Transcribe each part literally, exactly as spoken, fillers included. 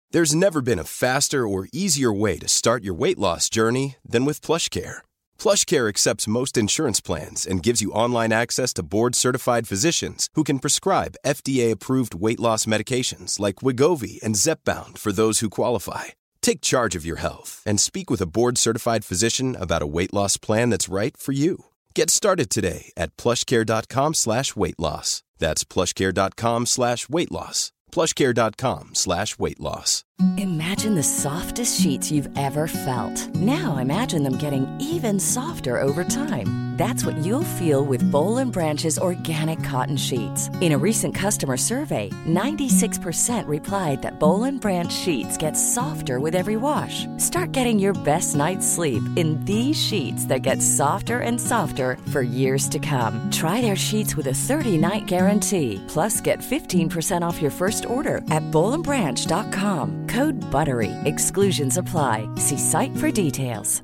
There's never been a faster or easier way to start your weight loss journey than with PlushCare. PlushCare accepts most insurance plans and gives you online access to board-certified physicians who can prescribe F D A-approved weight loss medications like Wegovy and Zepbound for those who qualify. Take charge of your health and speak with a board-certified physician about a weight loss plan that's right for you. Get started today at plushcare.com slash weight loss. That's plushcare.com slash weight loss. plushcare.com slash weight loss. Imagine the softest sheets you've ever felt. Now imagine them getting even softer over time. That's what you'll feel with Boll and Branch's organic cotton sheets. In a recent customer survey, ninety-six percent replied that Boll and Branch sheets get softer with every wash. Start getting your best night's sleep in these sheets that get softer and softer for years to come. Try their sheets with a thirty-night guarantee. Plus, get fifteen percent off your first order at boll and branch dot com. Code BUTTERY. Exclusions apply. See site for details.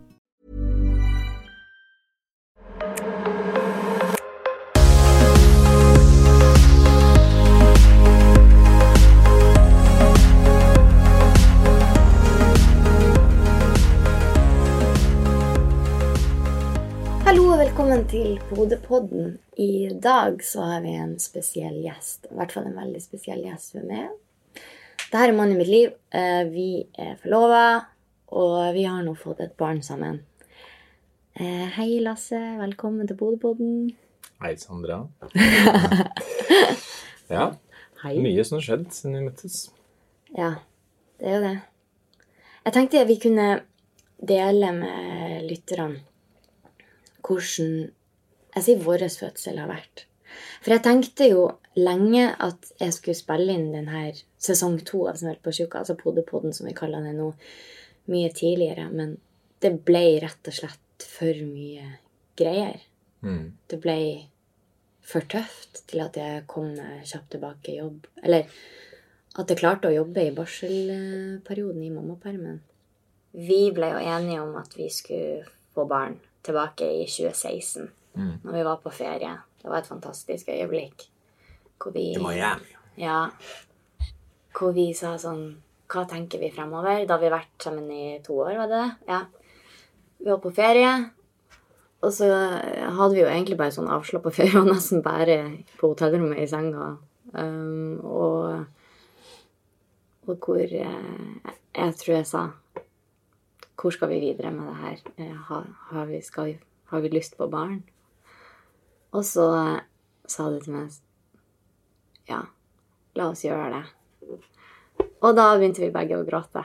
Hallo og velkommen til Podepodden. I dag så har vi en spesiell gjest. I hvert fall en veldig spesiell gjest med meg. Dette er mannen i mitt liv. Vi er forlovet, og vi har nå fått et barn sammen. Hei Lasse, velkommen til Podepodden. Hei Sandra. Ja, Hei. Mye som har skjedd siden vi møttes. Ja, det er jo det. Jeg tenkte at vi kunne dele med lytterne hvordan, jeg sier våres fødsel har vært. For jeg tenkte jo lenge at jeg skulle spille inn denne sesong to av Smelt på Tjukka, altså Podepodden som vi kaller det nå, mye tidligere, men det ble rett og slett for mye greier. Mm. Det ble for tøft til at jeg kom kjapt tilbake i jobb, eller at jeg klarte å jobbe i barselperioden i mammapermen. Vi ble jo enige om at vi skulle få barn tilbake i tjue seksten, mm. når vi var på ferie. Det var et fantastisk øyeblikk. Hvor vi, I Miami. Ja. Hvor vi sa sånn, hva tenker vi fremover? Da vi vært sammen i to år, var det det? Ja. Vi var på ferie, og så hadde vi jo egentlig bare sånn avslappet ferie, og nesten bare på hotellrommet i senga. Um, og, og hvor eh, jeg tror jeg sa, hvor skal vi videre med det her? Har, har, vi, skal vi, har vi lyst på barn? Og så sa du til meg, ja, la oss gjøre det. Og da begynte vi begge å gråte.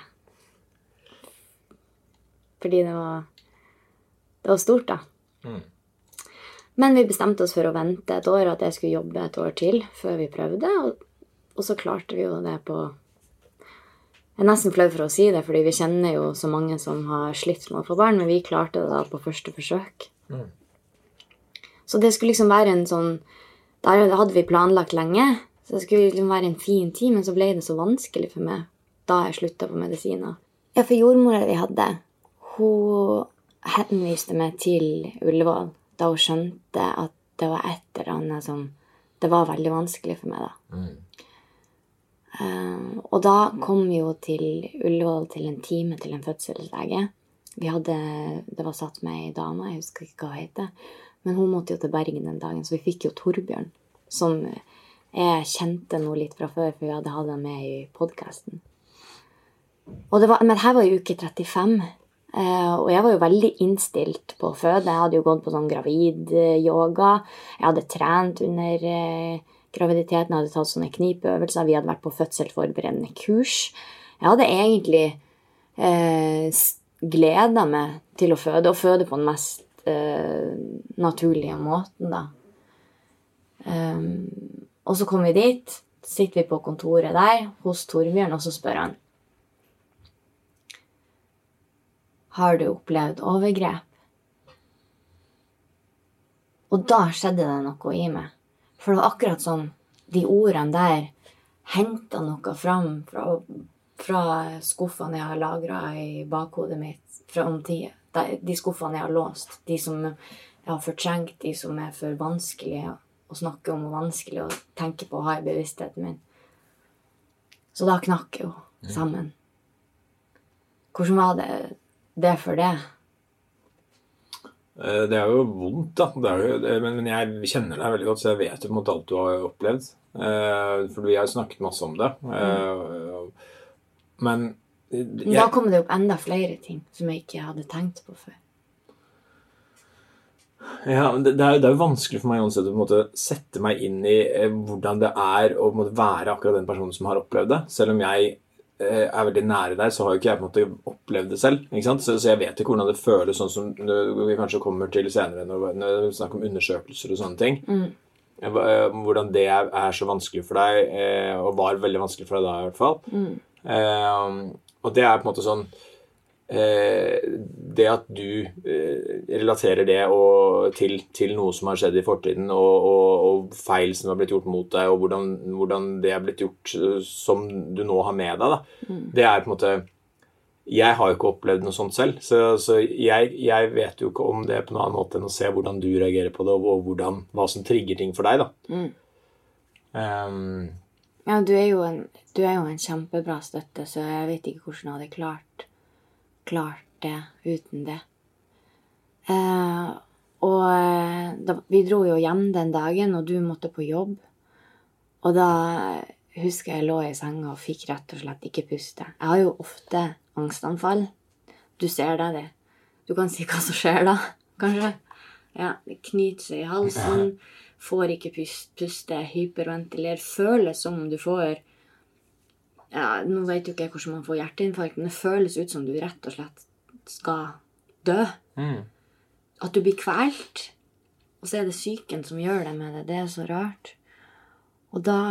Fordi det var, det var stort da. Mm. Men vi bestemte oss for å vente et år, at jeg skulle jobbe et år til før vi prøvde. Og, og så klarte vi jo det på... Jeg er nesten flau for å si det, fordi vi kjenner jo så mange som har slitt med å få barn, men vi klarte det da på første forsøk. Mm. Så det skulle liksom være en sånn, da hadde vi planlagt lenge, så det skulle liksom være en fin tid, men så ble det så vanskelig for meg da jeg sluttet på medisiner. Ja, for jordmora vi hadde, hun henviste meg til Ullevål, da hun skjønte at det var et eller annet som, det var veldig vanskelig for meg da. Mm. Uh, og da kom vi jo til Ullevål til en time til en fødselslege. Vi hadde, det var satt med en dame, jeg husker ikke hva hun heter, men hun måtte jo til Bergen den dagen, så vi fikk jo Torbjørn, som jeg kjente noe litt fra før, for vi hadde hatt han med i podcasten. Og det var, men her var jo uke trettifem, uh, og jeg var jo veldig innstilt på å føde. Jeg hadde jo gått på sånn gravid-yoga, jeg hadde trent under... Uh, graviditeten, hadde tatt sånne knipeøvelser, vi hadde vært på fødselforberedende kurs. Jeg hadde egentlig eh, gledet meg til å føde, og føde på den mest eh, naturlige måten da. Um, og så kom vi dit, sitter vi på kontoret der, hos Torbjørn, og så spør han, har du opplevd overgrep? Og da skjedde det noe i meg. For det var akkurat som de ordene der hentet noe fram fra, fra skuffene jeg har lagret i bakhodet mitt fra om tid. De skuffene jeg har låst, de som jeg har fortrengt, de som er for vanskelige å snakke om og vanskelig å tenke på å ha i bevisstheten min. Så da knakk jeg jo sammen. hvordan var det, det for det? Det er jo vondt, da. Det er jo, men jeg kjenner deg veldig godt, så jeg vet jo på en måte alt du har opplevd. For vi har snakket masse om det. Mm. Men jeg... Da kommer det opp enda flere ting som jeg ikke hadde tenkt på før. Ja, det, det, er, det er jo vanskelig for meg uansett å på en måte sette meg inn i hvordan det er å på en måte være akkurat den personen som har opplevd det. Selv om jeg er veldig nære deg, så har jo ikke jeg på en måte opplevd det selv, ikke sant? Så, så jeg vet ikke hvordan det føles, sånn som vi kanskje kommer til senere når, når vi snakker om undersøkelser og sånne ting. Mm. Hvordan det er, er så vanskelig for deg, og var veldig vanskelig for deg da i hvert fall. Mm. Eh, og det er på en måte sånn, eh, det at du eh, relaterer det og, til, til noe som har skjedd i fortiden, og, og, og feil som har blitt gjort mot deg, og hvordan, hvordan det har blitt gjort som du nå har med deg, da. Mm. Det er på en måte, jeg har jo ikke opplevd noe sånt selv, så, så jeg, jeg vet jo ikke om det på noen annen måte enn å se hvordan du reagerer på det, og hvordan, hva som trigger ting for deg, da. Mm. Um, ja, du er, jo en, du er jo en kjempebra støtte, så jeg vet ikke hvordan jeg hadde klart klart det uten det. Eh, og da, vi dro jo hjem den dagen, og du måtte på jobb. Og da husker jeg lå i senga og fikk rett og slett ikke puste. Jeg har jo ofte angstanfall. Du ser deg det. Du kan si hva som skjer da, kanskje. Ja, det knyter seg i halsen, får ikke puste, hyperventilerer, føles som om du får... Ja, nå vet jo ikke jeg hvordan man får hjerteinfarkt, men det føles ut som du rett og slett skal dø. Mm. At du blir kvelt, og så er det psyken som gjør det med det. Det er så rart. Og da...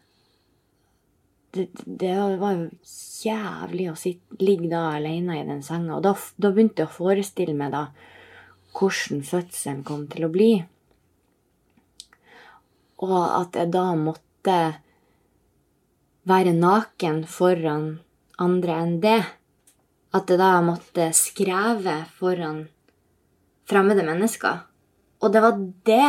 Det, det var jo jævlig å sitte, ligge da alene i den senga, og da, da begynte jeg å forestille meg da hvordan fødselen kom til å bli. Og at jeg da måtte... være naken foran andre enn det. At jeg da måtte skreve foran fremmede mennesker. Og det var det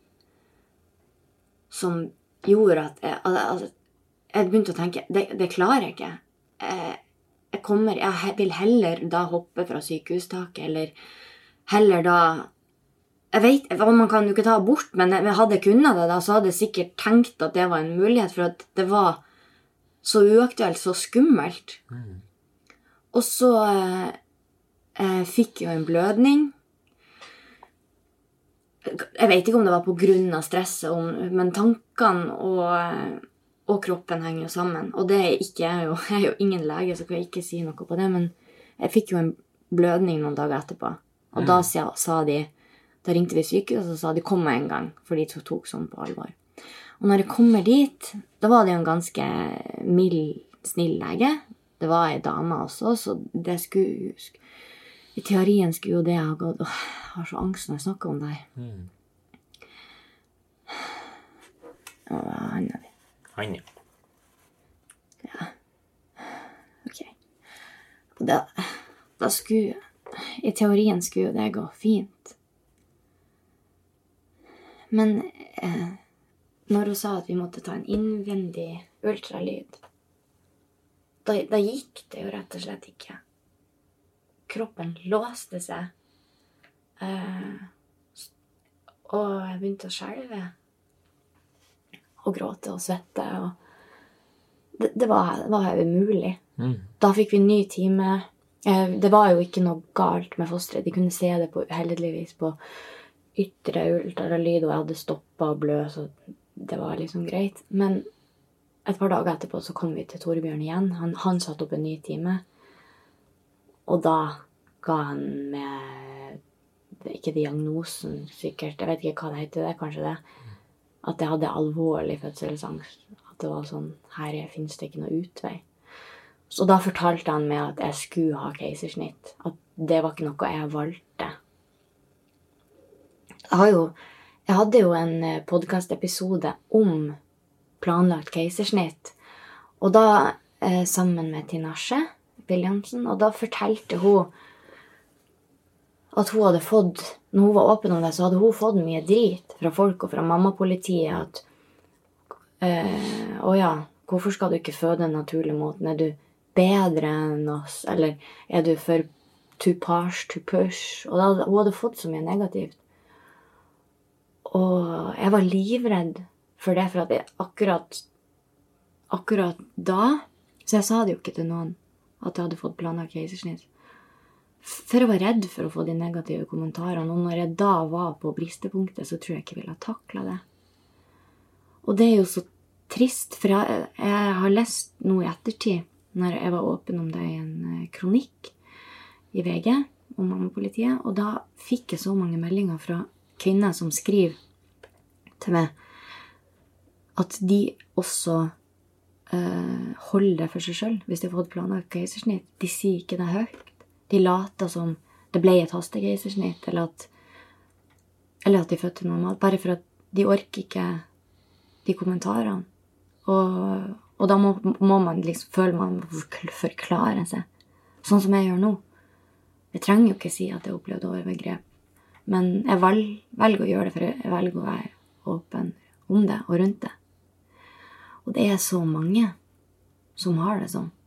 som gjorde at jeg, altså, jeg begynte å tenke, det, det klarer jeg ikke. Jeg, jeg, kommer, jeg vil heller da hoppe fra sykehustaket, eller heller da... Jeg vet, man kan jo ikke ta abort, men jeg hadde kunnet det da, så hadde jeg sikkert tenkt at det var en mulighet, for at det var... så uaktuelt, så skummelt. Mm. Og så eh, eh, fikk jeg en blødning. Jeg vet ikke om det var på grunn av stresset, om, men tankene og, og kroppen henger jo sammen. Og det er ikke jeg jo. Jeg er jo ingen lege, så kan jeg ikke si noe på det, men jeg fikk jo en blødning noen dager etterpå. Og mm. da sa, sa de, da ringte vi sykehuset, og så sa de kom med en gang, for de tok sånn på alvor. Og når jeg kommer dit, da var det jo en ganske mild, snill lege. Det var en dame også, så det skulle, i teorien skulle jo det ha gått. Åh, jeg har så angst når jeg snakker om det her. Mm. Hva handler det? Handler. Ja. Ok. Og da, da skulle, i teorien skulle jo det gå fint. Men... Eh, når hun sa at vi måtte ta en innvendig ultralyd, da, da gikk det jo rett og slett ikke. Kroppen låste seg, eh, og jeg begynte å skjelve, og gråte og svette, og det, det var, det var umulig. Mm. Da fikk vi ny time. Eh, det var jo ikke noe galt med fosteret. De kunne se det på, heldigvis på ytre ultralyd, og jeg hadde stoppet å blø, så det var liksom greit. Men et par dager etterpå så kom vi til Torbjørn igjen. Han, han satt opp en ny time. Og da ga han med, ikke diagnosen sikkert, jeg vet ikke hva det heter, det er kanskje det, at jeg hadde alvorlig fødselsangst. At det var sånn, her finnes det ikke noe utvei. Så da fortalte han meg at jeg skulle ha keisersnitt. At det var ikke noe jeg valgte. Jeg har jo Jeg hadde jo en podcast-episode om planlagt keisersnitt, og da eh, sammen med Tinashe Williamsen, og da fortalte hun at hun hadde fått, når hun var åpen om det, så hadde hun fått mye drit fra folk og fra mammapolitiet, at eh, å ja, hvorfor skal du ikke føde en naturlig måte? Nei, du, bedre enn oss, eller er du for too posh, too push? Og da, hun hadde fått så mye negativt. Og jeg var livredd for det, for at jeg akkurat, akkurat da, så jeg sa det jo ikke til noen, at jeg hadde fått planlagt keisersnitt. For jeg var redd for å få de negative kommentarene, og når jeg da var på bristepunktet, så tror jeg ikke jeg ville ha taklet det. Og det er jo så trist, for jeg, jeg har lest noe i ettertid, når jeg var åpen om det i en kronikk i V G, om mammapolitiet, og da fikk jeg så mange meldinger fra kvinner som skriver til meg, at de også uh, holder det for seg selv, hvis de har fått planlagt keisersnitt. De sier ikke det høyt. De later som det ble et hastekeisersnitt, eller at, eller at de fødte normalt, bare for at de orker ikke de kommentarene. Og, og da må, må man liksom, føle man forklare seg. Sånn som jeg gjør nå. Jeg trenger jo ikke si at jeg opplevde overgrep, men jeg vel, velger å gjøre det, for jeg velger å være åpen om det og rundt det. Og det er så mange som har det sånn.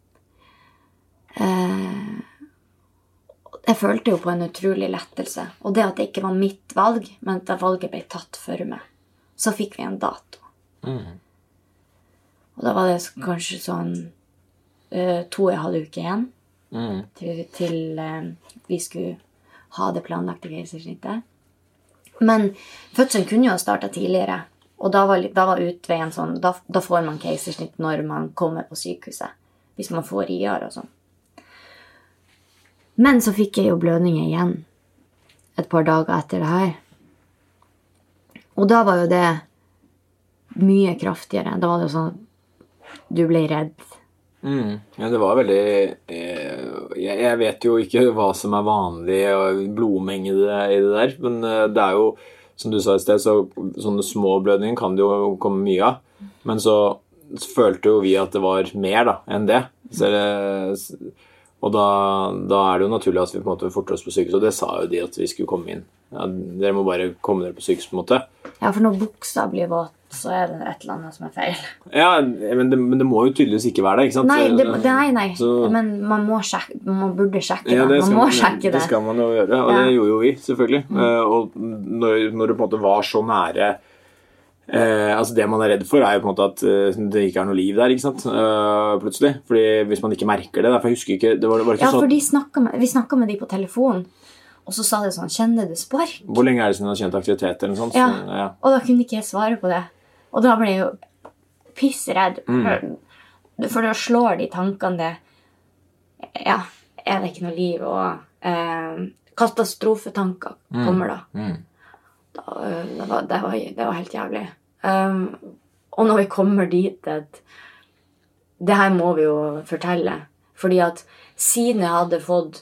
Eh... Jeg følte jo på en utrolig lettelse, og det at det ikke var mitt valg, men at valget ble tatt for meg. Så fikk vi en dato. Mm. Og da var det kanskje sånn uh, to og en halv uke igjen mm. til, til uh, vi skulle ha det planlagte keisersnittet. Men fødselen kunne jo ha startet tidligere, og da var, da var utveien sånn, da, da får man keisersnitt når man kommer på sykehuset, hvis man får I R og sånn. Men så fikk jeg jo blødninger igjen et par dager etter det her. Og da var jo det mye kraftigere. Da var det jo sånn du ble redd. Mm. Ja, det var veldig eh, jeg, jeg vet jo ikke hva som er vanlig blodmengde i det der, men eh, det er jo, som du sa i sted, så sånne små blødninger kan det jo komme mye av. Men så, så følte jo vi at det var mer da, enn det. Så det Og da, da er det jo naturlig at vi på en måte forter oss på sykehus, og det sa jo de at vi skulle komme inn. Ja, dere må bare komme dere på sykehus på en måte. Ja, for når buksa blir våt, så er det et eller annet som er feil. Ja, men det, men det må jo tydeligvis ikke være det, ikke sant? Nei, det, det, nei, nei. Så, men man, må sjekke, man burde sjekke ja, det. Man skal, må sjekke det. Det skal man jo gjøre, og ja. Det gjorde jo vi, selvfølgelig. Mm. Uh, og når, når det på en måte var så nære, Eh, altså det man er redd for er jo på en måte at uh, det ikke er noe liv der, ikke sant? Uh, plutselig, fordi hvis man ikke merker det, derfor jeg husker ikke, det var, det var ikke ja, sånn. Ja, for de snakket med, vi snakket med de på telefon, og så sa de sånn, kjenner du spark? Hvor lenge er det siden du har kjent aktivitet eller noe sånt? Ja, så, ja. Og da kunne ikke jeg svare på det, og da ble jeg jo pissredd, mm. for da slår de tankene det, ja, er det ikke noe liv, og eh, katastrofetanker kommer da. Mm. Mm. Da, det, var, det, var, det var helt jævlig. Um, og når vi kommer dit at det her må vi jo fortelle, fordi at siden jeg hadde fått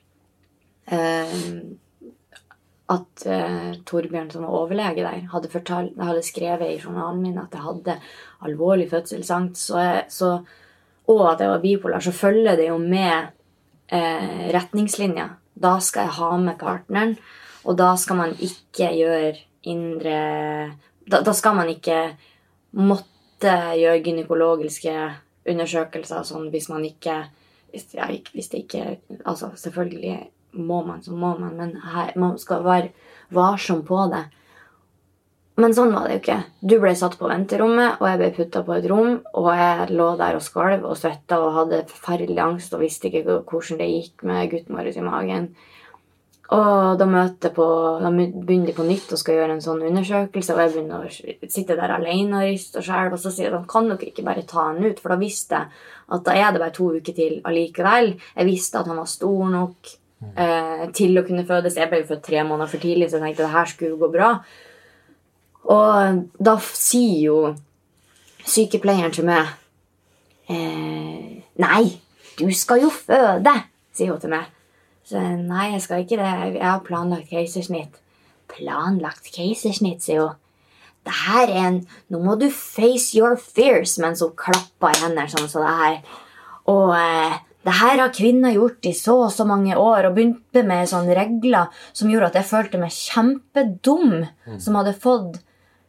um, at uh, Torbjørn som var overlege der hadde, fortalt, jeg hadde skrevet i journalen min at jeg hadde alvorlig fødselsangst, så jeg, så, og at jeg var bipolar, så følger det jo med uh, retningslinjer. Da skal jeg ha med partneren, og da skal man ikke gjøre indre... Da, da skal man ikke måtte gjøre gynekologiske undersøkelser sånn, hvis man ikke... Hvis, ja, hvis det ikke... Altså, selvfølgelig må man, så må man, men her, man skal være varsom på det. Men sånn var det jo ikke. Du ble satt på venterommet, og jeg ble puttet på et rom, og jeg lå der og skalv og svettet og hadde forferdelig angst og visste ikke hvordan det gikk med gutten vår i magen. Og da møter på, da begynner de på nytt og skal gjøre en sånn undersøkelse, og jeg begynner å sitte der alene og riste og selv, og så sier de, kan dere ikke bare ta han ut, for da visste jeg at da er det bare to uker til allikevel. Jeg visste at han var stor nok eh, til å kunne fødes. Jeg ble jo født tre måneder for tidlig, så jeg tenkte det her skulle gå bra. Og da sier jo sykepleieren til meg, eh, nei, du skal jo føde, sier hun til meg. Så nei, jeg skal ikke det. Jeg har planlagt keisersnitt. Planlagt keisersnitt, sier hun. Det her er en... Nå må du face your fears, mens hun klapper i henne sånn som det her. Og eh, det her har kvinner gjort i så og så mange år, og begynte med sånne regler som gjorde at jeg følte meg kjempedum, mm. som hadde fått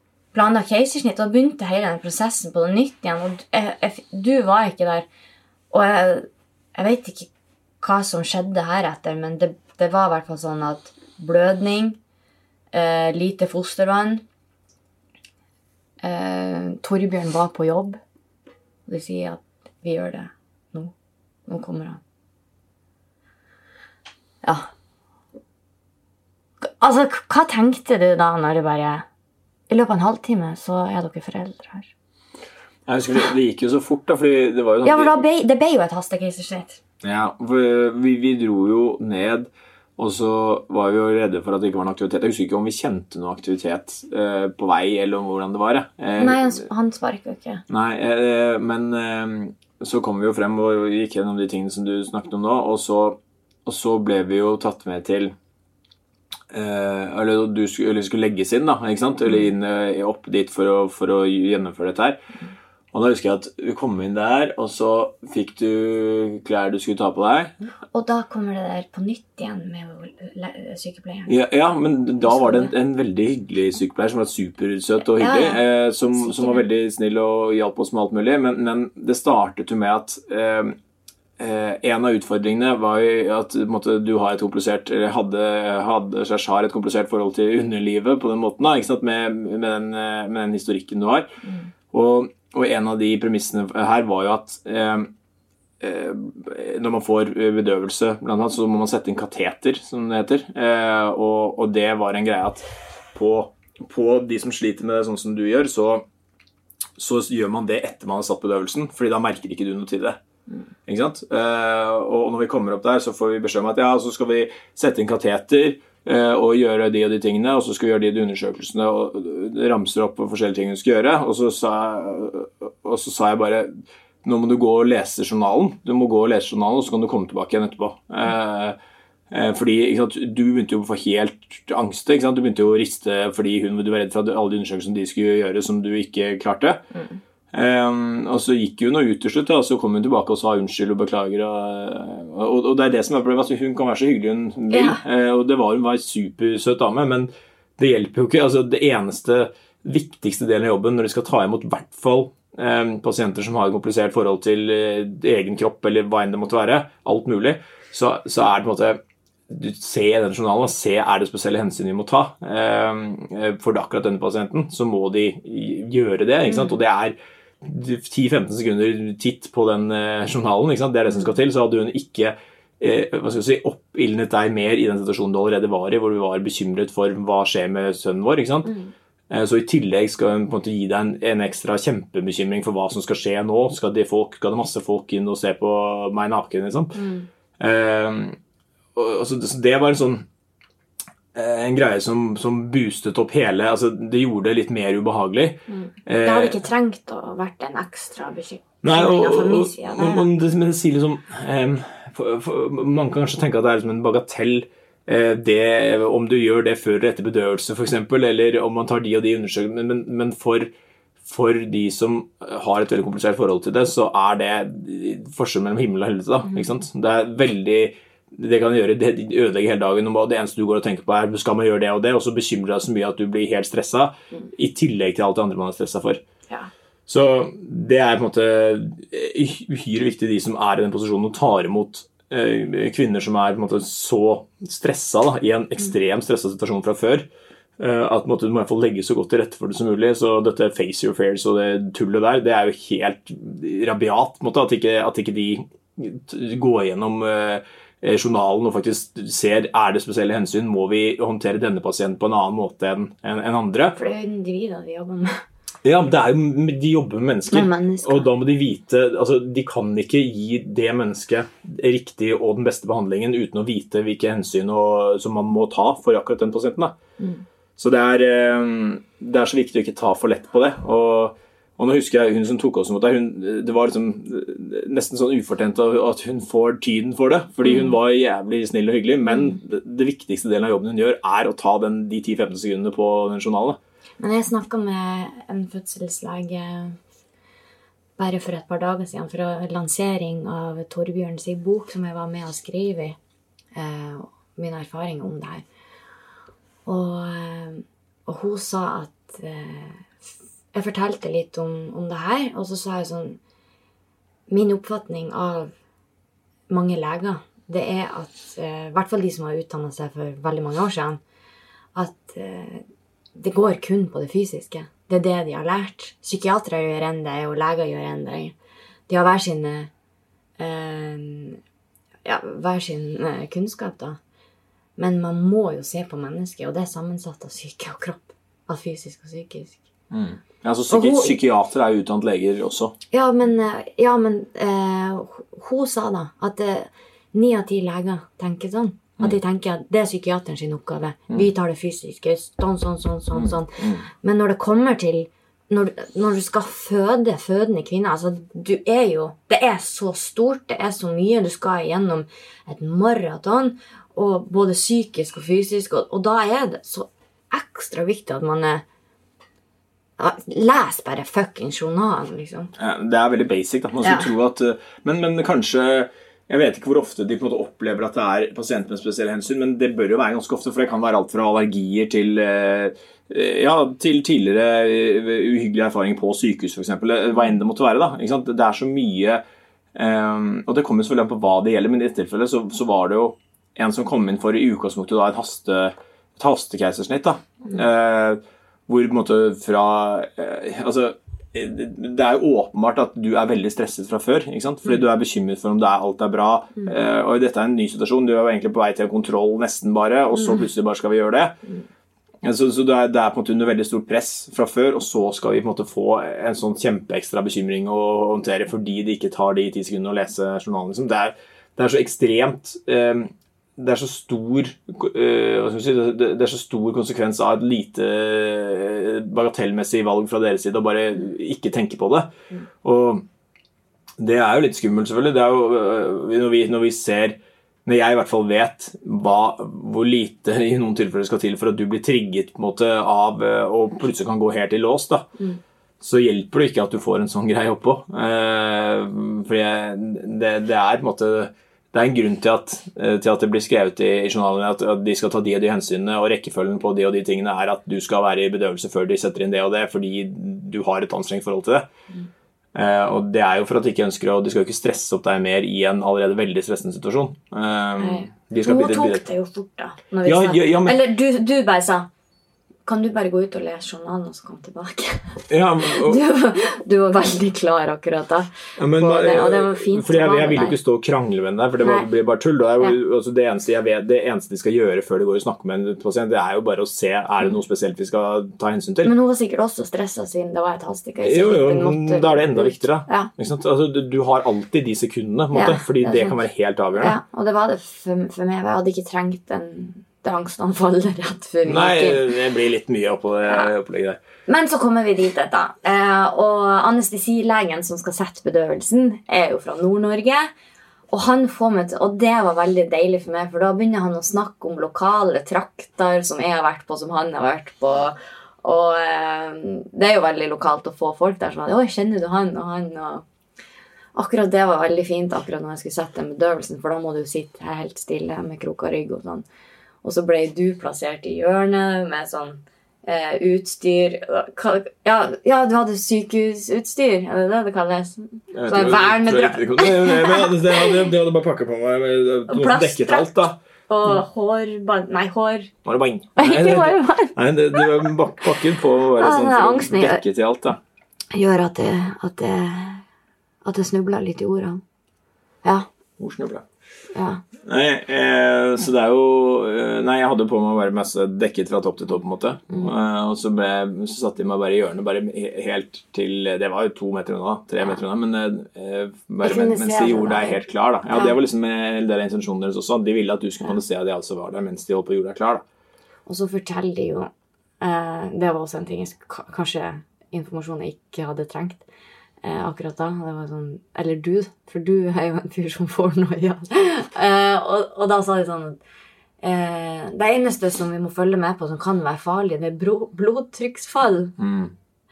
planlagt keisersnitt, og begynte hele den prosessen på det nytt igjen. Og jeg, jeg, du var ikke der. og jeg, jeg vet ikke hva som skjedde her etter, men det, det var i hvert fall sånn at blødning, eh, lite fostervann, eh, Torbjørn var på jobb, og de sier at vi gjør det nå. Nå kommer han. Ja. Altså, hva tenkte du da når det bare, i løpet av en halvtime, så er dere foreldre her? Jeg husker, det, det gikk jo så fort da, fordi det var jo sånn... Ja, for da ble, det ble jo et hastekeisersnitt. Ja, vi, vi dro jo ned, og så var vi jo redde for at det ikke var noen aktivitet. Jeg husker ikke om vi kjente noen aktivitet eh, på vei, eller om hvordan det var. Eh, Nei, han, han sparket jo ikke. Nei, eh, men eh, så kom vi jo frem og gikk gjennom de tingene som du snakket om nå, og så, og så ble vi jo tatt med til, eh, eller du skulle, eller skulle legges inn da, ikke sant? Eller inn, eh, opp dit for å, for å gjennomføre dette her. Og da husker jeg at vi kom inn der, og så fikk du klær du skulle ta på deg. Og da kommer det der på nytt igjen med sykepleieren. Ja, ja, men da var det en, en veldig hyggelig sykepleier som var supersøt og hyggelig, ja, ja. Eh, som, som var veldig snill og hjalp oss med alt mulig. Men, men det startet jo med at eh, en av utfordringene var jo at måtte, du har et komplisert, eller hadde, hadde har et komplisert forhold til underlivet på den måten, da, ikke sant? Med, med, den, med den historikken du har. Mm. Og Og en av de premissene her var jo at eh, eh, når man får bedøvelse, blant annet, så må man sette inn kateter, som det heter. Eh, og, og det var en greie at på, på de som sliter med det sånn som du gjør, så, så gjør man det etter man har satt bedøvelsen, fordi da merker ikke du noe til det. Mm. Ikke sant? Eh, og når vi kommer opp der, så får vi beskjed om at ja, så skal vi sette inn kateter, og gjøre de og de tingene, og så skal vi gjøre de, de undersøkelsene, og ramser opp på forskjellige ting du skal gjøre, og så sa, og så sa jeg bare, nå må du gå og lese journalen, du må gå og lese journalen, og så kan du komme tilbake igjen etterpå. Eh, eh, fordi, ikke sant, du begynte jo å få helt angst, ikke sant? Du begynte jo å riste fordi hun, du var redd for at alle de undersøkelsene de skulle gjøre som du ikke klarte. Mm. Um, og så gikk hun og ut til slutt, og så kom hun tilbake og sa unnskyld og beklager, og, og, og det er det som er problemet, at hun kan være så hyggelig hun vil, ja. uh, og det var, hun var en supersøt dame, men det hjelper jo ikke. Altså, det eneste viktigste delen av jobben når de skal ta imot i hvert fall um, pasienter som har et komplisert forhold til uh, egen kropp, eller hva enn det måtte være, alt mulig, så, så er det på en måte du ser den journalen, se er det spesielle hensyn vi må ta um, for akkurat denne pasienten, så må de gjøre det, ikke sant? Og det er ti til femten sekunder titt på den uh, journalen, ikke sant? Det er det som skal til, så hadde hun ikke uh, hva skal jeg si, oppildnet deg mer i den situasjonen du allerede var i, hvor du var bekymret for hva skjer med sønnen vår, ikke sant? Mm. Uh, så i tillegg skal hun på en måte gi deg en, en ekstra kjempebekymring for hva som skal skje nå, skal det, folk, skal det masse folk inn og se på meg naken, liksom. Mm. Uh, og, og så, så det var en sånn en greie som, som boostet opp hele, altså det gjorde det litt mer ubehagelig. Mm. Det hadde ikke trengt å vært en ekstra bekymring fra min side. Nei, og, og, det, men det sier liksom, um, for, for, man kan kanskje tenke at det er liksom en bagatell, uh, det, om du gjør det før eller etter bedøvelse for eksempel, eller om man tar de og de undersøkelsene, men, men, men for, for de som har et veldig komplisert forhold til det, så er det forskjell mellom himmel og helvete da, mm. ikke sant? Det er veldig det kan gjøre, det ødelegger hele dagen, og det eneste du går og tenker på er, skal man gjøre det og det, og så bekymrer deg så mye at du blir helt stresset, mm. i tillegg til alt det andre man er stresset for. Ja. Så det er på en måte uhyre viktig de som er i den posisjonen og tar imot eh, kvinner som er på en måte så stresset da, i en ekstremt stresset situasjon fra før, eh, at på en måte, du må i hvert fall legge så godt til rette for det som mulig, så dette face your fears og det tullet der, det er jo helt rabiat, på en måte, at ikke, at ikke de går gjennom eh, journalen og faktisk ser, er det spesielle hensyn, må vi håndtere denne pasienten på en annen måte enn en, en andre. For det er jo individer de jobber med. Ja, det er jo, de jobber med mennesker, med mennesker, og da må de vite, altså de kan ikke gi det mennesket riktig og den beste behandlingen uten å vite hvilke hensyn og, som man må ta for akkurat den pasienten. Mm. Så det er, det er så viktig å ikke ta for lett på det, og Og nå husker jeg hun som tok oss mot deg, hun, det var liksom nesten sånn ufortjent at hun får tiden for det, fordi hun var jævlig snill og hyggelig, men det, det viktigste delen av jobben hun gjør er å ta den, de ti til femten sekundene på den journalen. Men jeg snakket med en fødselslege bare for et par dager siden, for en lansering av Torbjørns bok som jeg var med å skrive i, eh, min erfaring om det her. Og, og hun sa at eh, jeg fortalte litt om, om det her, og så sa jeg sånn, min oppfatning av mange leger, det er at, eh, i hvert fall de som har utdannet seg for veldig mange år siden, at eh, det går kun på det fysiske. Det er det de har lært. Psykiatere gjør enn det, og leger gjør enn det. De har hver sin, eh, ja, hver sin eh, kunnskap da. Men man må jo se på mennesket, og det er sammensatt av syke og kropp. Av fysisk og psykisk. Mm. Ja, altså psyki hun, psykiater er jo utdannet leger også. Ja, men, ja, men eh, hun sa da at eh, ni av ti leger tenker sånn. At de tenker at det er psykiateren sin oppgave. Mm. Vi tar det fysiske, sånn, sånn, sånn, sånn, mm. sånn. Mm. Men når det kommer til, når, når du skal føde fødende kvinner, altså du er jo, det er så stort, det er så mye, du skal igjennom et maraton, og både psykisk og fysisk, og, og da er det så ekstra viktig at man er, les bare fucking journalen, liksom. Ja, det er veldig basic, da. Man skal ja. tro at, men, men kanskje, jeg vet ikke hvor ofte de på en måte opplever at det er pasienter med spesielle hensyn, men det bør jo være ganske ofte, for det kan være alt fra allergier til, ja, til tidligere uhyggelige erfaringer på sykehus, for eksempel. Hva enn det måtte være, da. Ikke sant? Det er så mye, og det kommer selvfølgelig an på hva det gjelder, men i dette tilfellet så, så var det jo en som kom inn for i utgangspunktet da et haste et hastekeisersnitt da, mm. eh, hvor på en måte fra, eh, altså, det er jo åpenbart at du er veldig stresset fra før, ikke sant? Fordi mm. du er bekymret for om det er, alt er bra, mm. eh, og dette er en ny situasjon, du er jo egentlig på vei til en kontroll nesten bare, og så plutselig bare skal vi gjøre det. Mm. Så, så det, er, det er på en måte under veldig stort press fra før, og så skal vi på en måte få en sånn kjempeekstra bekymring å håndtere, fordi de ikke tar de ti sekundene å lese journalen, liksom. Det er, det er så ekstremt... Eh, det er så stor uh, hva skal vi si, det, det er så stor konsekvens av et lite uh, bagatellmessig valg fra deres side og bare ikke tenke på det. Mm. Og det er jo litt skummelt selvfølgelig. Det er jo, uh, når, vi, når vi ser, når jeg i hvert fall vet hva, hvor lite i noen tilfeller skal til for at du blir trigget på en måte, av uh, og plutselig kan gå helt i lås da. Mm. Så hjelper det ikke at du får en sånn greie oppå. Uh, for jeg, det, det er på en måte... Det er en grunn til at, til at det blir skrevet i, i journalen at, at de skal ta de og de hensynene, og rekkefølgen på de og de tingene er at du skal være i bedøvelse før de setter inn det og det, fordi du har et anstrengt forhold til det. Mm. Uh, og det er jo for at de ikke ønsker å, de skal jo ikke stresse opp deg mer i en allerede veldig stressende situasjon. Uh, de skal Nå tok det jo fort da. Når vi ja, ja, ja, men... Eller du, du bare sa, kan du bare gå ut og lese journalen og så komme tilbake? Ja, men, og... du, du var veldig klar akkurat da. Ja, men, det, og det var fint. Fordi jeg, jeg vil jo ikke stå og krangle med den der, for det var, blir bare tull. Det, er jo, ja. altså, det, eneste jeg vet, det eneste de skal gjøre før de går og snakker med en pasient, det er jo bare å se, er det noe spesielt vi skal ta hensyn til? Men hun var sikkert også stresset siden det var et halsstykke. Jo, jo, måtte... da er det enda viktigere. Ja. Ikke sant? Altså, du, du har alltid de sekundene, måte, ja, fordi det, det kan være helt avgjørende. Ja, og det var det for, for meg. Jeg hadde ikke trengt en... angstanfall rett før Nei, det blir litt mye oppå det ja. opplegget der. Men så kommer vi dit da. Eh, og anestesilegen som skal sette bedøvelsen er jo fra Nord-Norge. Og han får meg til, og det var veldig deilig for meg, for da begynner han å snakke om lokale trakter som jeg har vært på, som han har vært på. Og eh, det er jo veldig lokalt å få folk der som hadde, oi, kjenner du han og han? Og akkurat det var veldig fint akkurat når jeg skulle sette den bedøvelsen, for da må du sitte helt stille med krok og rygg og sånn. Og så ble du plassert i hjørnet med sånn eh, utstyr. Ja, ja, du hadde sykehusutstyr, er det det det kalles? Sånn vernedrakt. Det hadde bare pakket på meg. Noe dekket alt da. Og hårband. Nei, hår. Hårband. Nei, Nei det, det var pakket på å være sånn for å dekke til alt da. Gjør at det, at det, at det snubler litt i ordene. Ja. Ordsnubler. Ja. Nei, eh, så det er jo Nei, jeg hadde på meg bare masse dekket fra topp til topp på en måte mm. eh, og så, ble, så satt de meg bare i hjørnet bare helt til, det var jo to meter unna tre ja. meter unna, men eh, bare men, mens de gjorde deg helt klar da. Ja, ja. Det var liksom en del av intensjonen deres også, de ville at du skulle kunne se at de altså var der mens de holdt på å gjøre deg klar da. Og så forteller de jo eh, det var også en ting kanskje informasjon jeg ikke hadde trengt Eh, akkurat da, det var sånn, eller du, for du er jo en fyr som får noe, ja. eh, og, og da sa de sånn eh, det eneste som vi må følge med på som kan være farlig, det er bro, blodtrykksfall. Mm.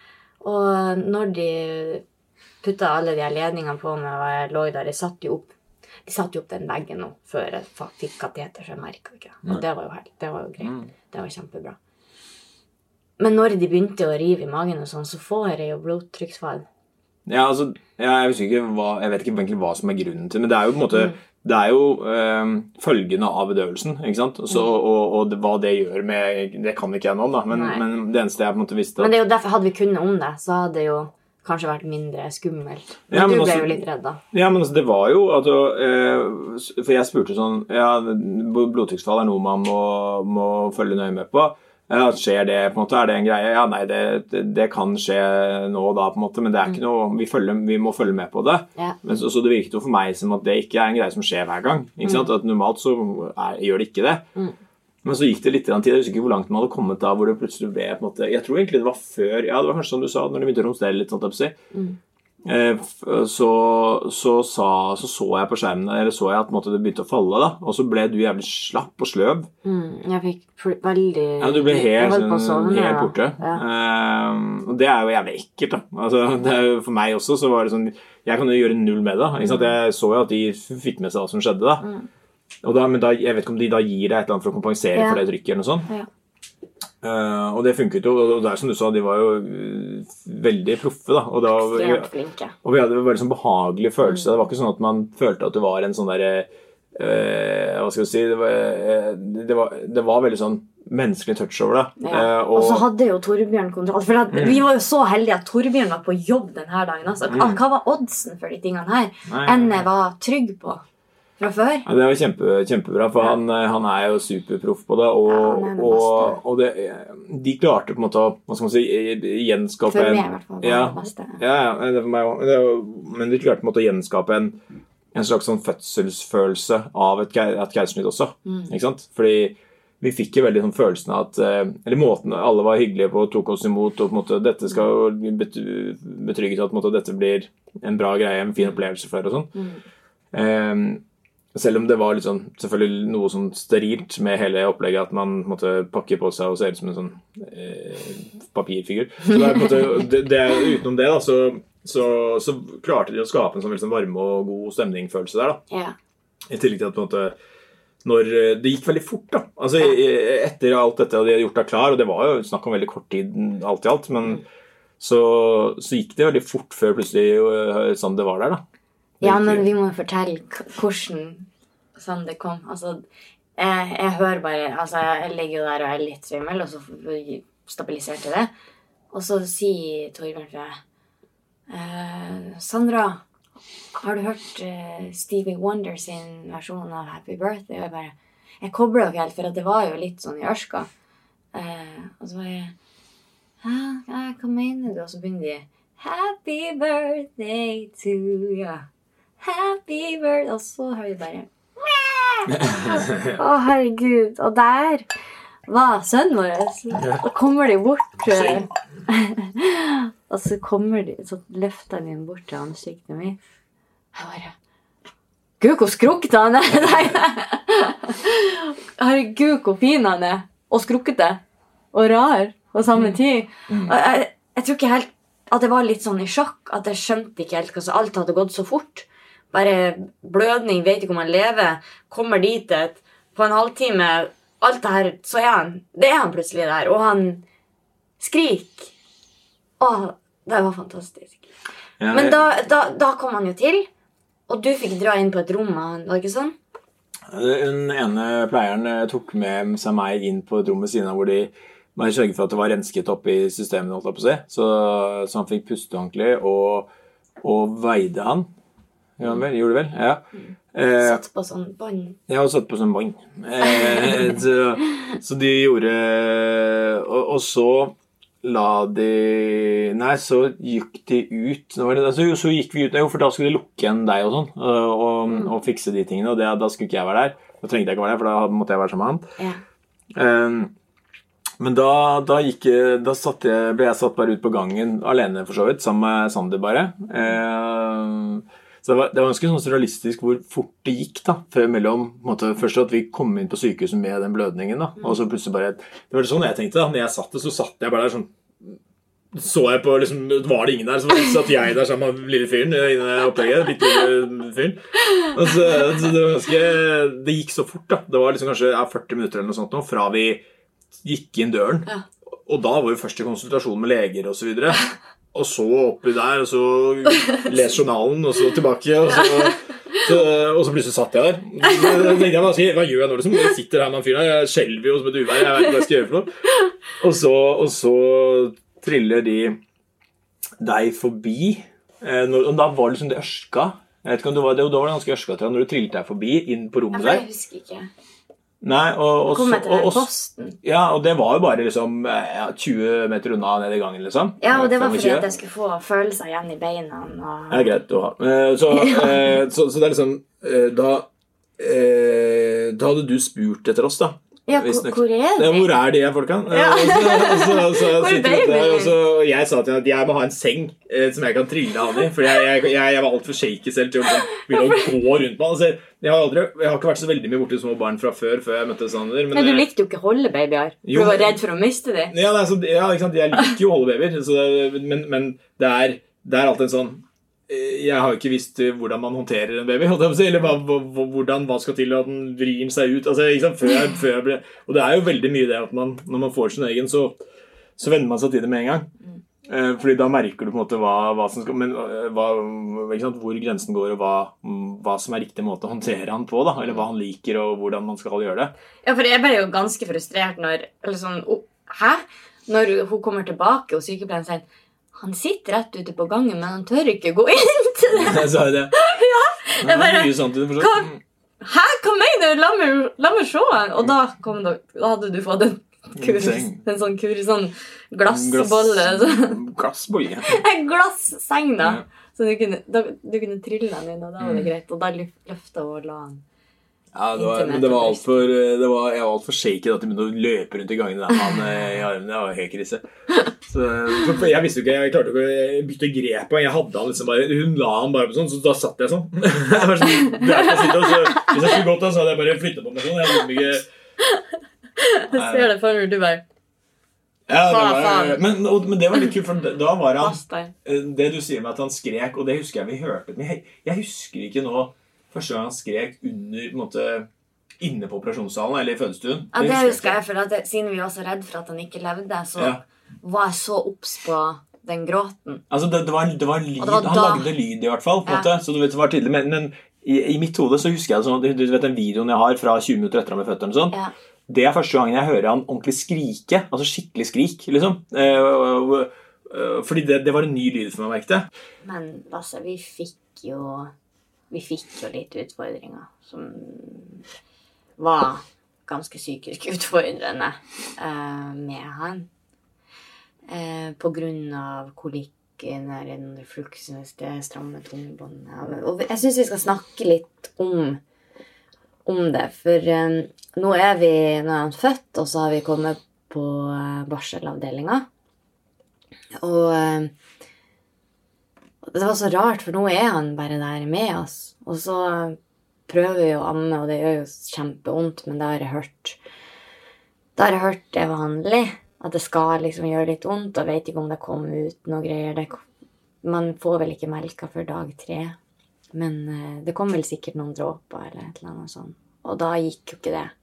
Og når de puttet alle de ledningene på meg, og jeg lå der, de satt jo opp, de satt jo opp den veggen nå, før jeg fikk kateter, så jeg merket ikke. Og det var jo helt, det var jo greit, mm. det var kjempebra. Men når de begynte å rive i magen og sånn, så får jeg jo blodtrykksfall. Ja, altså, jeg, vet ikke hva, jeg vet ikke egentlig hva som er grunnen til, men det er jo på en måte, mm. det er jo øh, følgende av bedøvelsen, ikke sant? Så, mm. og, og det, hva det gjør med, det kan ikke jeg nå da, men, men det eneste jeg på en måte visste... At, men det er jo derfor, hadde vi kunnet om det, så hadde det jo kanskje vært mindre skummelt. Men, ja, men du ble også, jo litt redd da. Ja, men altså, det var jo, altså, øh, for jeg spurte sånn, ja, blodtrykksfall er noe man må, må følge nøye med på. Ja, skjer det på en måte, er det en greie? Ja, nei, det, det, det kan skje nå og da på en måte, men det er ikke noe, vi, følger, vi må følge med på det. Ja. Men så, så det virket jo for meg som at det ikke er en greie som skjer hver gang, ikke sant? Mm. At normalt så er, gjør det ikke det. Mm. Men så gikk det litt tid, jeg husker ikke hvor langt man hadde kommet da, hvor det plutselig ble på en måte, jeg tror egentlig det var før, ja, det var kanskje som du sa, når det begynte å romstere litt, sånt, jeg mm. Eh, så, så, sa, så så jeg på skjermen, eller så jeg at måte, det begynte å falle da, og så ble du jævlig slapp og sløv. Mm, jeg fikk veldig... Ja, du ble helt, sånn, helt borte. Ja. Eh, og det er jo jævlig ekkelt da. Altså, det er jo, for meg også så var det sånn, jeg kan jo gjøre null med det. Ikke sant? Jeg så jo at de fikk med seg hva som skjedde da. Mm. Og da, men da, jeg vet ikke om de da gir deg et eller annet for å kompensere ja. For det trykket eller noe sånt. Ja. Uh, og det funket jo, og det er som du sa, de var jo uh, veldig proffe da, og, da, ekstremt flinke. Og vi hadde en veldig sånn behagelig følelse, mm. det var ikke sånn at man følte at det var en sånn der, uh, hva skal jeg si, det var, uh, det var, det var veldig sånn menneskelig touch over det. Ja. Uh, og, og så hadde jo Torbjørn kontroll, for at, mm. vi var jo så heldige at Torbjørn var på jobb denne dagen, altså. Mm. Hva var oddsen for de tingene her? Nei, Enne var trygg på. Fra før? Ja, det var kjempe, kjempebra, for ja. han, han er jo superproff på det, og, ja, og, og det, de klarte på en måte å, hva skal man si, gjenskape for meg i hvert fall, det ja, var det beste. Ja, ja, det for meg også. Det var, men de klarte på en måte å gjenskape en, en slags sånn fødselsfølelse av et, et keisersnitt også, mm. ikke sant? Fordi vi fikk jo veldig sånn følelsen av at, eller måten alle var hyggelige på, tok oss imot, og på en måte, dette skal jo betrygge til at på en måte, dette blir en bra greie, en fin opplevelse for og sånn. Mm. Um, Selv om det var litt sånn, selvfølgelig noe sånn sterilt med hele opplegget, at man måtte pakke på seg og se ut som en sånn eh, papirfigur. Så det er, på en måte, det, det er utenom det da, så, så, så klarte de å skape en sånn, sånn varme og god stemningfølelse der da. Ja. I tillegg til at på en måte, når det gikk veldig fort da, altså etter alt dette de hadde gjort deg klar, og det var jo snakk om veldig kort tid alt i alt, men så, så gikk det veldig fort før plutselig sånn det var der da. Ja, men vi må fortelle hvordan sånn det kom. Altså, jeg, jeg hører bare, altså jeg ligger jo der og er litt svimmel, og så stabiliserte det. Og så sier Torbjørn fra uh, Sandra, har du hørt uh, Stevie Wonder sin versjon av Happy Birthday? Og jeg bare, jeg kobler jo ikke helt, for det var jo litt sånn i ørska. Uh, og så var jeg, hæ, hva mener du? Og så begynner de, Happy birthday to you. Happy birthday. Og så har vi bare å herregud. Og der var sønnen vår. Da kommer de bort og så kommer de, så løfter de bort til ansiktet mitt. Jeg bare, Gud, hvor skrukkete han er. Herregud, hvor fin han er. Og skrukkete. Og rar på samme tid. Og jeg, jeg tror ikke helt at det var litt sånn i sjokk, at jeg skjønte ikke helt, så alt hadde gått så fort. Bare blødning, vet ikke om han lever, kommer dit et, på en halvtime, alt det her, så er han, det er han plutselig der, og han skrik. Åh, det var fantastisk. Ja, men da, da, da kom han jo til, og du fikk dra inn på et rom, var det ikke sånn? Den ene pleieren tok med seg meg inn på et rom ved siden av, hvor de man sørget for at det var rensket opp i systemet, holdt jeg på å si. Så, så han fikk puste ordentlig, og, og veide han. Gjorde han vel? Gjorde det vel? Ja. Mm. Satt på sånn bånd. Ja, og satt på sånn bånd. Eh, så, så de gjorde... Og, og så la de... Nei, så gikk de ut. Så, så, så gikk vi ut, jo, for da skulle de lukke igjen deg og sånn, og, og, mm. og fikse de tingene, og det, da skulle ikke jeg være der. Da trengte jeg ikke være der, for da måtte jeg være sammen med han. Ja. Um, Men da, da, gikk, da satt jeg, ble jeg satt bare ut på gangen, alene for så vidt, sammen med Sander bare. Eh, så det var, det var ganske sånn surrealistisk hvor fort det gikk da, mellom, på en måte, først at vi kom inn på sykehuset med den blødningen da, og så plutselig bare, det var sånn jeg tenkte da, når jeg satt det, så satt jeg bare der sånn, så jeg på, liksom, var det ingen der, så satt jeg der sammen med lille fyren, inne i opplegget, litt lille fyren, og så, så det var ganske, det gikk så fort da, det var liksom kanskje ja, førti minutter eller noe sånt nå, fra vi gikk inn døren, ja. Og da var vi først i konsultasjon med leger og så videre, og så oppi der, og så les journalen, og så tilbake, og så, så, og så plutselig satt jeg der. Så tenkte jeg, hva, hva gjør jeg nå liksom? Jeg sitter her med en fyr der, jeg skjelver jo som et uvær, jeg vet ikke hva jeg skal gjøre for noe. Og så, og så triller de deg forbi, eh, når, og da var det liksom det ørska. Jeg vet ikke om det var det, og da var det ganske ørska til når du trillet deg forbi inn på rommet der. Jeg husker ikke. Nei, og, og, kom jeg til den og, posten. Ja, og det var jo bare liksom ja, tjue meter unna ned i gangen, liksom. Ja, og det var fordi at jeg skulle få følelser igjen i beina. Og... Ja, greit å ha. Så, så, så det er liksom, da, da hadde du spurt etter oss, da. Ja, hvor, hvor er det? Ja, hvor er de her folkene? Ja. Og så, og så, og så, hvor er baby? Der, og så, og jeg sa til henne at jeg må ha en seng eh, som jeg kan trille han i, for jeg, jeg, jeg, jeg var alt for shaky selv til å begynne å gå rundt meg. Altså, jeg, har aldri, jeg har ikke vært så veldig mye borte små barn fra før, før jeg møtte Sander. Men, men du likte jo ikke å holde babyer, for du var redd for å miste dem. Ja, altså, ja, ikke sant? Jeg liker jo å holde babyer, så det, men, men det, er, det er alltid en sånn, jeg har jo ikke visst hvordan man håndterer en baby, eller hva, hvordan hva skal til at den vrir seg ut, altså, ikke sant? Før jeg, før jeg ble, og det er jo veldig mye det at man, når man får sin egen, så, så vender man seg til det med en gang. Mm. Eh, fordi da merker du på en måte hva, hva som skal, men hva, ikke sant? Hvor grensen går, og hva, hva som er riktig måte å håndtere han på, da, eller hva han liker, og hvordan man skal gjøre det. Ja, for jeg ble jo ganske frustrert når, eller sånn, oh, hæ? Når hun kommer tilbake, og sykepleieren sier, han sitter rett ute på gangen, men han tør ikke gå inn til det. Jeg sa det. Ja. Jeg bare, hva, hæ? Hva mener du? La meg, la meg se. Og da, kom det, da hadde du fått en kurs, en sånn kurs, sånn glassbolle. Glassbolle? En glasseng da. Ja. Så du kunne, da, du kunne trille den inn, og da var det greit. Og da løftet og la han. Ja, det var, men det var alt for, det var, jeg var alt for shaky da, til å løpe rundt i gangen der, han i armene, jeg var helt krise. Så, for jeg visste jo ikke, jeg klarte ikke å bytte grep på, jeg hadde han liksom bare, hun la han bare på sånn, så da satt jeg sånn. Jeg var sånn, der på sitte, og så, hvis jeg skulle gått da, så hadde jeg bare flyttet på meg sånn, jeg hadde ikke... Jeg ser det for når du bare... Ja, det var, men, men det var litt kult, for da var han, det du sier med at han skrek, og det husker jeg vi hørte, men jeg, jeg husker ikke nå, første gang han skrek under, på en måte, inne på operasjonssalen, eller i fødestuen. Ja, det husker jeg, for at det, siden vi var så redd for at han ikke levde, så ja. Var jeg så opps på den gråten. Altså, det, det, var, det var lyd, det var han da... lagde lyd i hvert fall, på en ja. Måte, så du vet, det var tydelig, men, men i, i mitt hode så husker jeg det sånn, du vet den videoen jeg har fra tjue minutter etter han med føtterne og sånn, ja. Det er første gangen jeg hører han ordentlig skrike, altså skikkelig skrik, liksom. Eh, fordi det, det var en ny lyd for meg, merkte. Men, Lasse, vi fikk jo... Vi fikk jo litt utfordringer som var ganske psykisk utfordrende eh, med han. Eh, på grunn av kolikken, den refluksen, det stramme tungebåndet. Og jeg synes vi skal snakke litt om, om det, for eh, nå er vi, nå er han født, og så har vi kommet på eh, barselavdelingen. Og... Eh, det var så rart, for nå er han bare der med oss. Og så prøver vi å amme, og det gjør jo kjempeondt, men da har jeg hørt, da har jeg hørt det vanlig, at det skal liksom gjøre litt ondt, og vet ikke om det kommer ut noe greier. Det, man får vel ikke melka før dag tre, men det kom vel sikkert noen dråper eller et eller annet sånt. Og da gikk jo ikke det.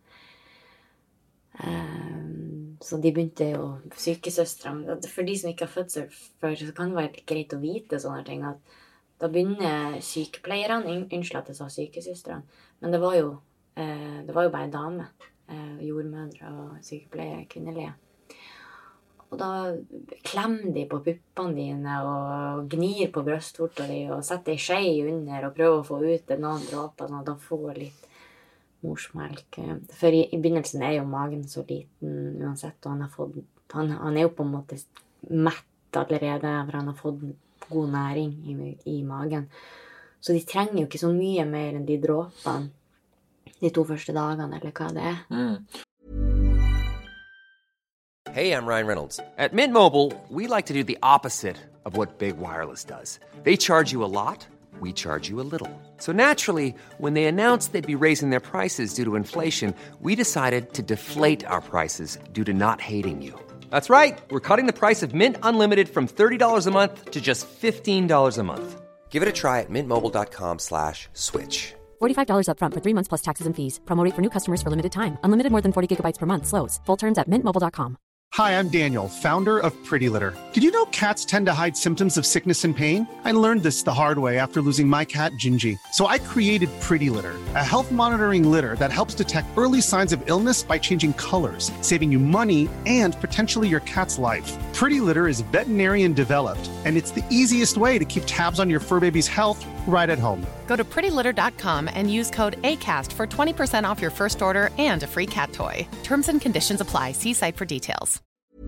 Um, så de begynte jo sykesøstre, for de som ikke har født seg før, så kan det være greit å vite sånne ting, at da begynner sykepleierne, unnskyld at jeg sa sykesøstrene, men det var jo eh, det var jo bare dame, eh, jordmødre og sykepleiere, kvinnelige, og da klemmer de på puppene dine og gnir på brøstvorta di og setter en skje under og prøver å få ut noen dråper, sånn at da får litt morsmelk. For i, i begynnelsen er jo magen så liten uansett, og han, har fått, han, han er jo på en måte mett allerede, for han har fått god næring i, i magen. Så de trenger jo ikke så mye mer enn de dråpene de to første dagene, eller hva det er. Mm. Hey, I'm Ryan Reynolds. At Mint Mobile, we like to do the opposite of what Big Wireless does. They charge you a lot. We charge you a little. So naturally, when they announced they'd be raising their prices due to inflation, we decided to deflate our prices due to not hating you. That's right. We're cutting the price of Mint Unlimited from thirty dollars a month to just fifteen dollars a month. Give it a try at mintmobile.com slash switch. forty-five dollars up front for three months plus taxes and fees. Promo rate for new customers for limited time. Unlimited more than forty gigabytes per month. Slows full terms at mint mobile dot com. Hi, I'm Daniel, founder of Pretty Litter. Did you know cats tend to hide symptoms of sickness and pain? I learned this the hard way after losing my cat, Gingy. So I created Pretty Litter, a health monitoring litter that helps detect early signs of illness by changing colors, saving you money and potentially your cat's life. Pretty Litter is veterinarian developed, and it's the easiest way to keep tabs on your fur baby's health right at home. Go to pretty litter dot com and use code ACAST for twenty percent off your first order and a free cat toy. Terms and conditions apply. See site for details.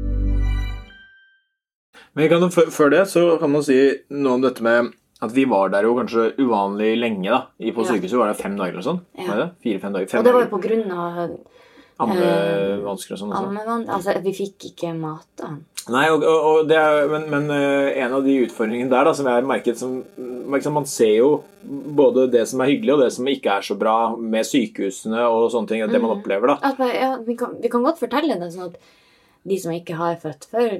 Men kan, før det så kan man si noe om dette med at vi var der jo kanskje uvanlig lenge da. I på sykehuset var det fem dager eller sånn. Ja. Var det? Fire-fem dager. Fem og det var jo dager. på grunn av... Ammevansker og sånn også. Ammevann, altså vi fikk ikke mat da. Nei, og, og, og det er, men, men en av de utfordringene der da, som jeg har merket som, man ser jo både det som er hyggelig og det som ikke er så bra med sykehusene og sånne ting, det man opplever da. At, ja, vi, kan, vi kan godt fortelle det sånn at de som ikke har født før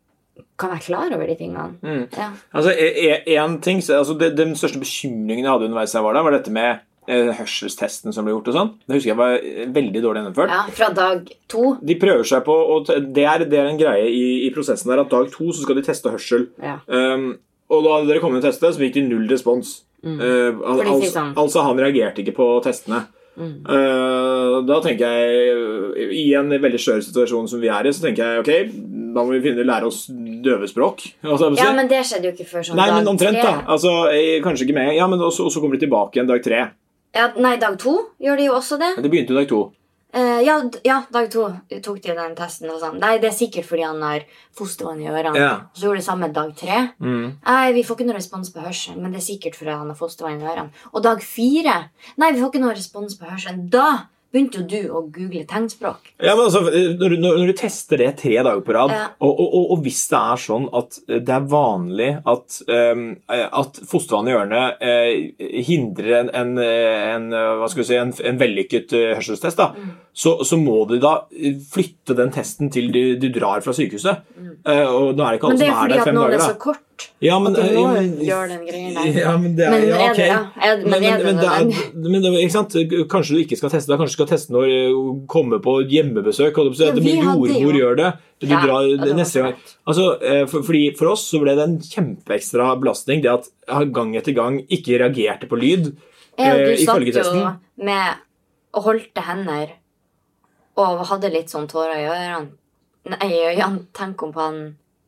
kan være klar over de tingene. Mm. Ja. Altså, en ting, altså det, den største bekymringen jeg hadde underveis jeg var der, var dette med eh, hørselstesten som ble gjort og sånn. Det husker jeg var veldig dårlig gjennomført. Ja, fra dag to. De prøver seg på, og det er, det er en greie i, i prosessen der, at dag to så skal de teste hørsel. Ja. Um, og da dere kom inn og testet, så fikk de null respons. Mm. Uh, al al sånn. Altså han reagerte ikke på testene. Mm. Uh, da tenker jeg i en veldig skjør situasjon som vi er i, så tenker jeg, ok, da må vi finne lære oss døvespråk altså, ja, men det skjedde jo ikke før sånn nei, dag men omtrent, tre da. Altså, kanskje ikke med ja, men også, også kommer de tilbake igjen dag tre ja, nei, dag to gjør de jo også det det begynte jo dag to uh, ja, ja, dag to tok de den testen og sånn nei, det er sikkert fordi han har fostervann i ørene ja. så gjorde det samme dag tre mm. nei, vi får ikke noe respons på hørselen men det er sikkert fordi han har fostervann i ørene og dag fire, nei, vi får ikke noe respons på hørselen da begynte jo du å google tegnspråk. Ja, men altså, når, når, når du tester det tre dager på rad, ja. og, og, og, og hvis det er sånn at det er vanlig at, um, at fostervann i ørene uh, hindrer en, en, en, hva skal vi si, en, en vellykket uh, hørselstest, da, mm. så, så må du da flytte den testen til du, du drar fra sykehuset. Mm. Uh, og da er det ikke alle som er der fem dager. Men det er fordi at nå er det så kort. Ja, men, at du må ja, gjøre den greien der. Ja, men det er, men ja, ok. Er det, ja. er, men, men, er det men, det er, men det er, ikke sant? Kanskje du ikke skal teste det, kanskje du skal teste når du kommer på hjemmebesøk, og ja, jordmor gjør det. Du ja, drar det neste gang. Altså, for, fordi for oss så ble det en kjempeekstra belastning, det at jeg gang etter gang ikke reagerte på lyd ja, eh, i følgetesten. Ja, du satt jo med og holdte hender, og hadde litt sånn tårer i ørene. Nei, Jan, tenk om han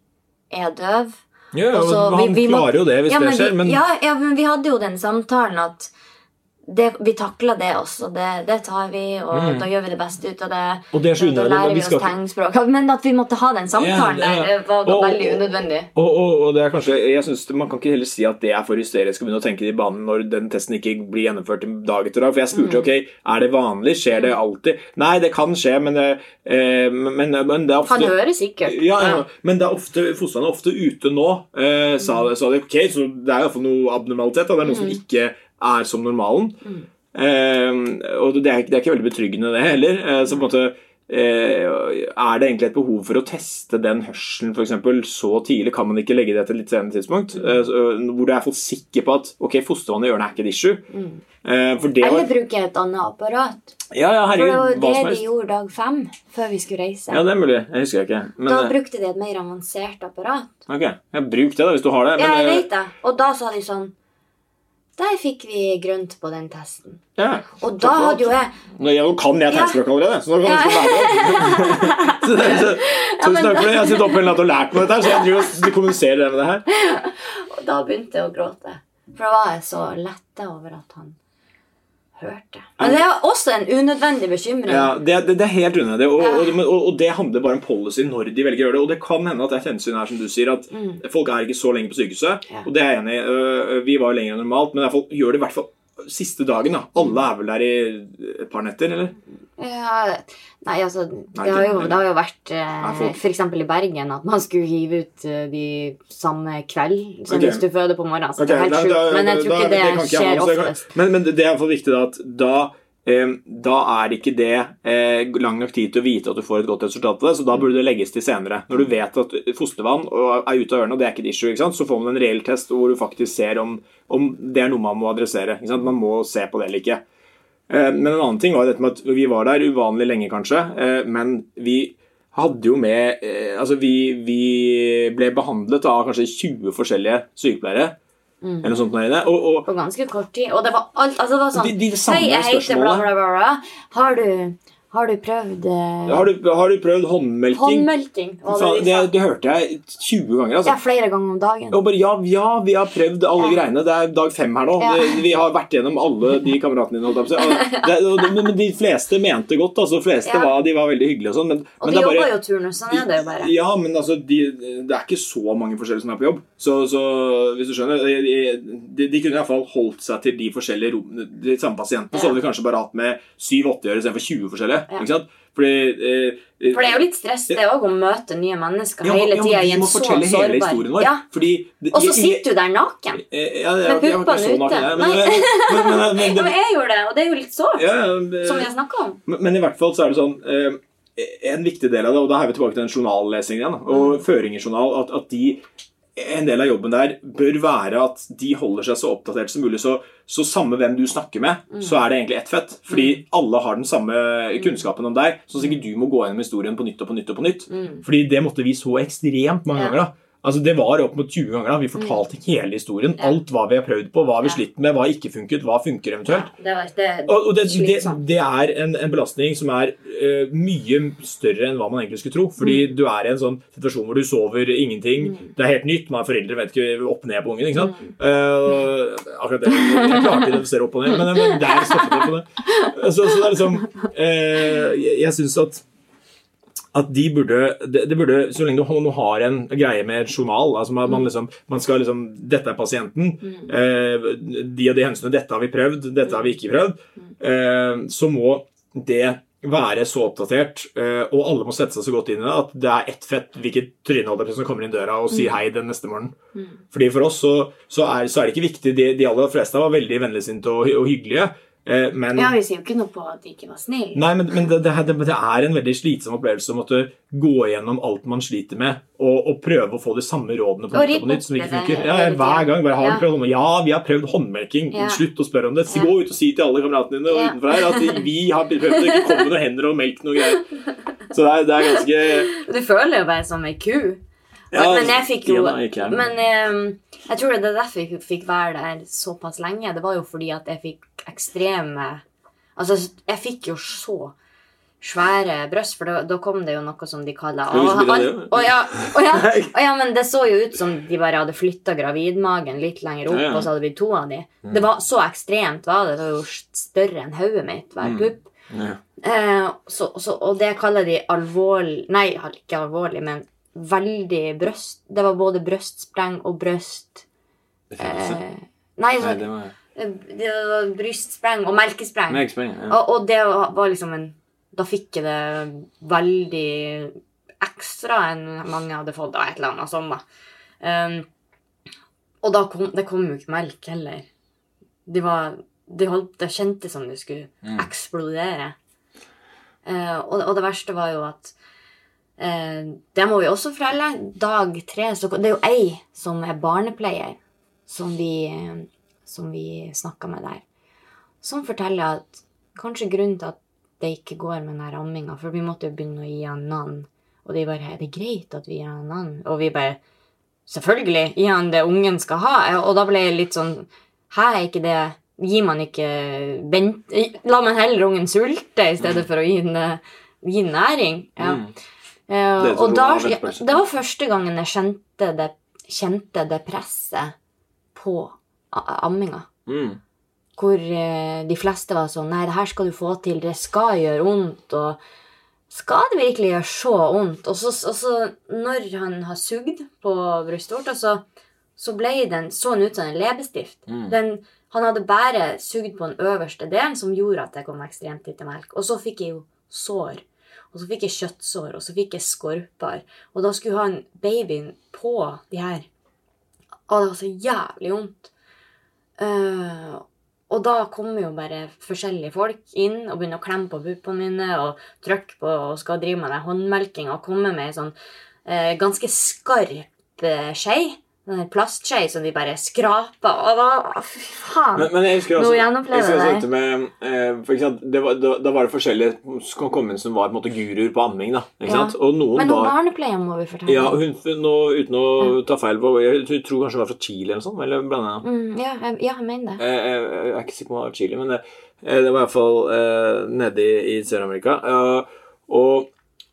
er døv. Ja, og så, han vi, vi klarer jo det hvis ja, det skjer vi, men... Ja, ja, men vi hadde jo den samtalen at det, vi takler det også det, det tar vi, og mm. da gjør vi det beste ut av det og det er så da lærer vi oss skal... tegnspråk men at vi måtte ha den samtalen ja, ja. Der var og, veldig unødvendig og, og, og det er kanskje, jeg synes man kan ikke heller si at det er for hysterisk å begynne å tenke i banen når den testen ikke blir gjennomført dag etter dag, for jeg spurte, mm. ok, er det vanlig, skjer det alltid? Nei, det kan skje, men det, eh, men, men det er ofte... Han hører sikkert ja, ja, men det er ofte, fostervann er ofte ute nå eh, sa, det, sa det, ok, så det er i hvert fall noe abnormalitet, da. Det er noe mm. som ikke er som normalen mm. eh, og det er, det er ikke veldig betryggende det heller eh, så på en måte eh, er det egentlig et behov for å teste den hørselen for eksempel så tidlig, kan man ikke legge det til et litt senere tidspunkt eh, hvor du er for sikker på at ok, fostervann i ørene er ikke et issue mm. eh, for det eller var... bruke et annet apparat ja, ja, herregud, for det var det de gjorde dag fem før vi skulle reise ja, det er mulig, jeg husker ikke men, da brukte de et mer avansert apparat ok, jeg bruk det da hvis du har det ja, men, jeg vet det, og da sa de sånn der fikk vi grønt på den testen. Ja. Og da hadde jo jeg... Nå jeg kan jeg tegnspråk allerede, så nå kan du ikke være så, så, så, så ja, takk for det. Jeg sitter oppe en natt og lært meg dette her, så jeg driver og kommuniserer det med det her. Og da begynte jeg å gråte. For da var jeg så lette over at han hørte. Men det er også en unødvendig bekymring. Ja, det, det, det er helt unødvendig, og, og, og, og det handler bare om policy når de velger å gjøre det, og det kan hende at et hensyn er som du sier, at mm. folk er ikke så lenge på sykehuset, ja. Og det er jeg enig i, vi var lenger enn normalt, men i hvert fall, gjør det i hvert fall siste dagen da. Alle er vel der i et par netter, eller? Ja, nei, altså, det har jo, det har jo vært eh, for eksempel i Bergen at man skulle hive ut eh, de samme kveld som okay. Hvis du føder på morgenen, så okay. Det er helt da, sjukt, da, men jeg tror da, ikke det, det skjer oftest. Men, men det er i hvert fall viktig da, at da eh, da er ikke det eh, lang nok tid til å vite at du får et godt resultat av det, så da burde det legges til senere. Når du vet at fostervann er ute av ørene, og det er ikke et issue, ikke sant? Så får man en reell test hvor du faktisk ser om, om det er noe man må adressere. Ikke sant? Man må se på det eller ikke. Men en annen ting var dette med at vi var der uvanlig lenge kanskje, men vi hadde jo med eh, altså vi, vi ble behandlet av kanskje tjue forskjellige sykepleiere mm. eller noe sånt der inne og, og, på ganske kort tid, og det var alt altså det var sånn, de, de hei, jeg heter bla bla bla bla har du Har du prøvd eh... har, du, har du prøvd håndmelking? Håndmelking var det, det, det, det hørte jeg tjue ganger altså. Ja, flere ganger om dagen og bare, ja, ja, vi har prøvd alle ja. greiene det er dag fem her nå ja. det, vi har vært gjennom alle de kameratene dine det, det, men de fleste mente godt altså, de fleste ja. var, de var veldig hyggelige og sånn men, og men de jobber bare, jo turnus, sånn er det jo bare ja, men altså, de, det er ikke så mange forskjellige som er på jobb så, så hvis du skjønner de, de, de kunne i hvert fall holdt seg til de forskjellige rom, de samme pasientene ja. så hadde vi kanskje bare hatt med syv åtte gjør i stedet for tjue forskjellige ja. ikke sant? Fordi, eh, for det er jo litt stress det også å møte nye mennesker ja, hele tiden ja, i en så sårbar hele historien vår, ja. fordi, det, og så sitter du der naken ja, ja, ja, med puppene ute naken, ja, men, men, men, men, men, ja, men jeg gjorde det, og det er jo litt sårt ja, ja, som jeg snakket om men, men i hvert fall så er det sånn eh, en viktig del av det, og da er vi tilbake til den journallesingen igjen og mm. føringejournal, at, at de en del av jobben der bør være at de holder seg så oppdatert som mulig så, så samme hvem du snakker med mm. så er det egentlig ett fett fordi mm. alle har den samme kunnskapen om deg så sikkert du må gå gjennom historien på nytt og på nytt og på nytt mm. fordi det måtte vi så ekstremt mange ja. ganger da altså det var opp mot tjue ganger da vi fortalte mm. hele historien ja. alt hva vi har prøvd på, hva vi har slitt med hva ikke funket, hva funker eventuelt ja, det, var, det, og, og det, det, det er en, en belastning som er uh, mye større enn hva man egentlig skulle tro fordi mm. du er i en sånn situasjon hvor du sover ingenting, mm. det er helt nytt man er foreldre, vet ikke opp ned på ungen ikke sant? Mm. Uh, akkurat det, jeg klarte ikke å se opp og ned men, men der stoppet jeg på det så, så det er liksom uh, jeg, jeg synes at at de burde, det, det burde så lenge du har en greie med journal altså man, man, liksom, man skal liksom dette er pasienten mm. eh, de og de hensene, dette har vi prøvd dette har vi ikke prøvd eh, så må det være så oppdatert eh, og alle må sette seg så godt inn i det at det er ett fett hvilket tryneholder som kommer inn døra og sier hei den neste morgen mm. fordi for oss så, så, er, så er det ikke viktig de, de aller fleste var veldig vennligsinte og, og hyggelige Men, ja, vi sier jo ikke noe på at de ikke var snill. Nei, men, men det, det, det er en veldig slitsom opplevelse å måtte gå gjennom alt man sliter med, og, og prøve å få de samme rådene på nytt og på nytt som ikke funker. Ja, hver gang, bare har ja. prøvd, ja, vi har prøvd håndmelking, ja. slutt å spørre om det. Så gå ut og si til alle kameratene dine og ja. utenfor her at vi har prøvd å ikke komme med noen hender og melk noe greier. Så det er, det er ganske... Du føler jo bare som en ku. Ja, men jeg fikk jo men um, jeg tror det er derfor jeg fikk være der såpass lenge det var jo fordi at jeg fikk ekstreme altså jeg fikk jo så svære brøst for da, da kom det jo noe som de kaller og, og, og, ja, og, ja, og ja, men det så jo ut som de bare hadde flyttet gravidmagen litt lenger opp ja, ja. Og så hadde vi to av de mm. det var så ekstremt var det, det var jo større enn hodet mitt hver pupp mm. ja. eh, så, så, og det kaller de alvorlig nei, ikke alvorlig, men veldig brøst det var både brøstspreng og brøst eh, nei, så, nei det, var... det var brystspreng og melkespreng, melkespreng ja. og, og det var liksom en da fikk jeg det veldig ekstra enn mange hadde fått av et eller annet sånn da um, og da kom det kom jo ikke melk heller de var de holdt, det kjente som det skulle mm. eksplodere uh, og, og det verste var jo at Eh, det må vi også fortelle dag tre, så det er jo ei som er barnepleier som vi, som vi snakket med der som forteller at kanskje grunnen til at det ikke går med denne rammingen for vi måtte jo begynne å gi han navn og de bare, er det greit at vi gir han navn? Og vi bare, selvfølgelig gi han det ungen skal ha og da ble jeg litt sånn, her er ikke det gir man ikke vent, la man heller ungen sulte i stedet for å gi den, gi den næring ja mm. Uh, og da, ja, det var første gangen jeg kjente det, kjente det presset på amminga. Mm. Hvor uh, de fleste var sånn, nei, det her skal du få til, det skal gjøre ondt, og skal det virkelig gjøre så ondt? Og så, og så når han har sugd på brystvorta, så, så ble den sånn ut som en leppestift. Mm. Den, han hadde bare sugd på den øverste delen, som gjorde at det kom ekstremt lite melk. Og så fikk jeg jo sår. Og så fikk jeg kjøttsår, og så fikk jeg skorper. Og da skulle han babyen på de her. Og det var så jævlig ondt. Uh, og da kommer jo bare forskjellige folk inn og begynner å klemme på puppene mine og trykke på og skal drive med den håndmelking og komme med en sånn uh, ganske skarp uh, skje. den plastskje som de bare skraper, og da, fy faen, men, men jeg husker også, nå jeg gjennomplevde husker også det. dette med, eh, for eksempel, det var, da, da var det forskjellige som kom inn som var på en måte guruer på amming, da, ikke Ja. sant? Og noen Men noen var, barnepleie må vi fortelle. ja, hun, nå, uten å ta feil på, jeg tror, tror kanskje hun var fra Chile eller noe sånt, eller blant annet. Mm, ja, jeg, ja, jeg mener det. Jeg, jeg, jeg er ikke sikker på om det var Chile, men det, det var i hvert fall eh, nede i, i Sør-Amerika, uh, og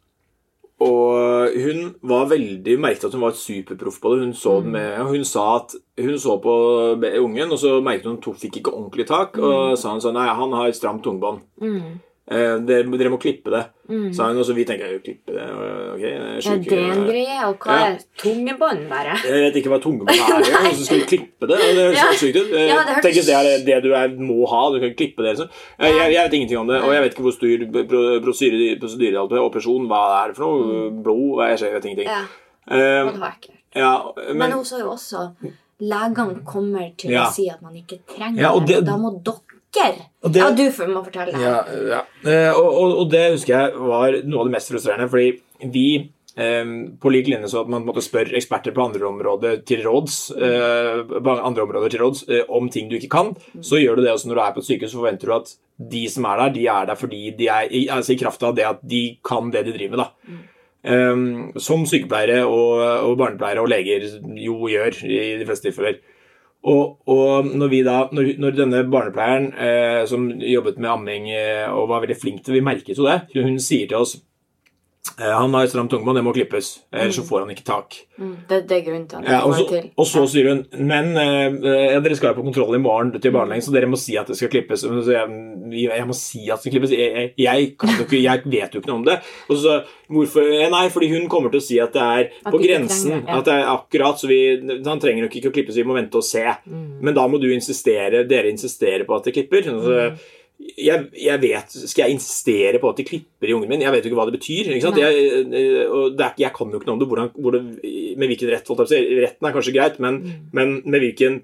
Og hun var veldig merket at hun var et superproff på det. Hun, så det med, hun sa at hun så på ungen, og så merket hun at hun fikk ikke ordentlig tak, og sa hun sånn, nei, han har stramt tungbånd. Mm. Eh, dere, dere må klippe det. Mm. Sa hun, og så vi tenker, jo, klippe det, ok. Er det en greie, og hva ja. er tungebånd bare? Jeg vet ikke hva tungebånd er, og så skal vi klippe det, og det høres ja. sykt ut. Ja, det Tenk hvis det er det du er, må ha, du kan klippe det. Liksom. Jeg, jeg, jeg vet ingenting om det, og jeg vet ikke hvor styr prosedyre, operasjon, hva det er for noe, mm. blod, jeg, jeg vet ingenting. Ja, um, det var ekkert. Ja, men, men hun sa jo også, legene kommer til ja. å si at man ikke trenger ja, og det, det, og da må dere det, ja, du må fortelle det. Ja, ja. Og, og, og det husker jeg var noe av det mest frustrerende, fordi vi eh, på lik linje så at man måtte spørre eksperter på andre områder til råds, eh, andre områder til råds eh, om ting du ikke kan, så gjør du det også når du er på et sykehus, så forventer du at de som er der, de er der fordi de er, altså i kraft av det at de kan det de driver med, da. Mm. Um, som sykepleiere og, og barnepleiere og leger jo gjør i de fleste tilfeller. Og, og når, vi da, når, når denne barnepleieren eh, som jobbet med amming eh, og var veldig flink til, vi merket jo det, hun sier til oss, eh, han har et stramt tungebånd, det må klippes, ellers så får han ikke tak. Mm, det, det er grunnen til han ja, og, så, og så sier hun, men eh, ja, dere skal jo på kontroll i morgen til barnelegen, så dere må si at det skal klippes. Så jeg, jeg må si at det skal klippes, jeg, jeg, jeg, kan jo ikke, jeg vet jo ikke noe om det. Og så, hvorfor? Nei, fordi hun kommer til å si at det er at på grensen, trenger, ja. At det er akkurat, så vi, han trenger nok ikke å klippe, så vi må vente og se. Mm. Men da må du insistere, dere insistere på at det klipper. Så, mm. Jeg, jeg vet, skal jeg insistere på at de klipper i ungen min? Jeg vet jo ikke hva det betyr, ikke sant? Jeg, og det er, jeg kan jo ikke noe om det, hvordan, hvor det med hvilken rett, retten er kanskje greit, men, mm. men med hvilken,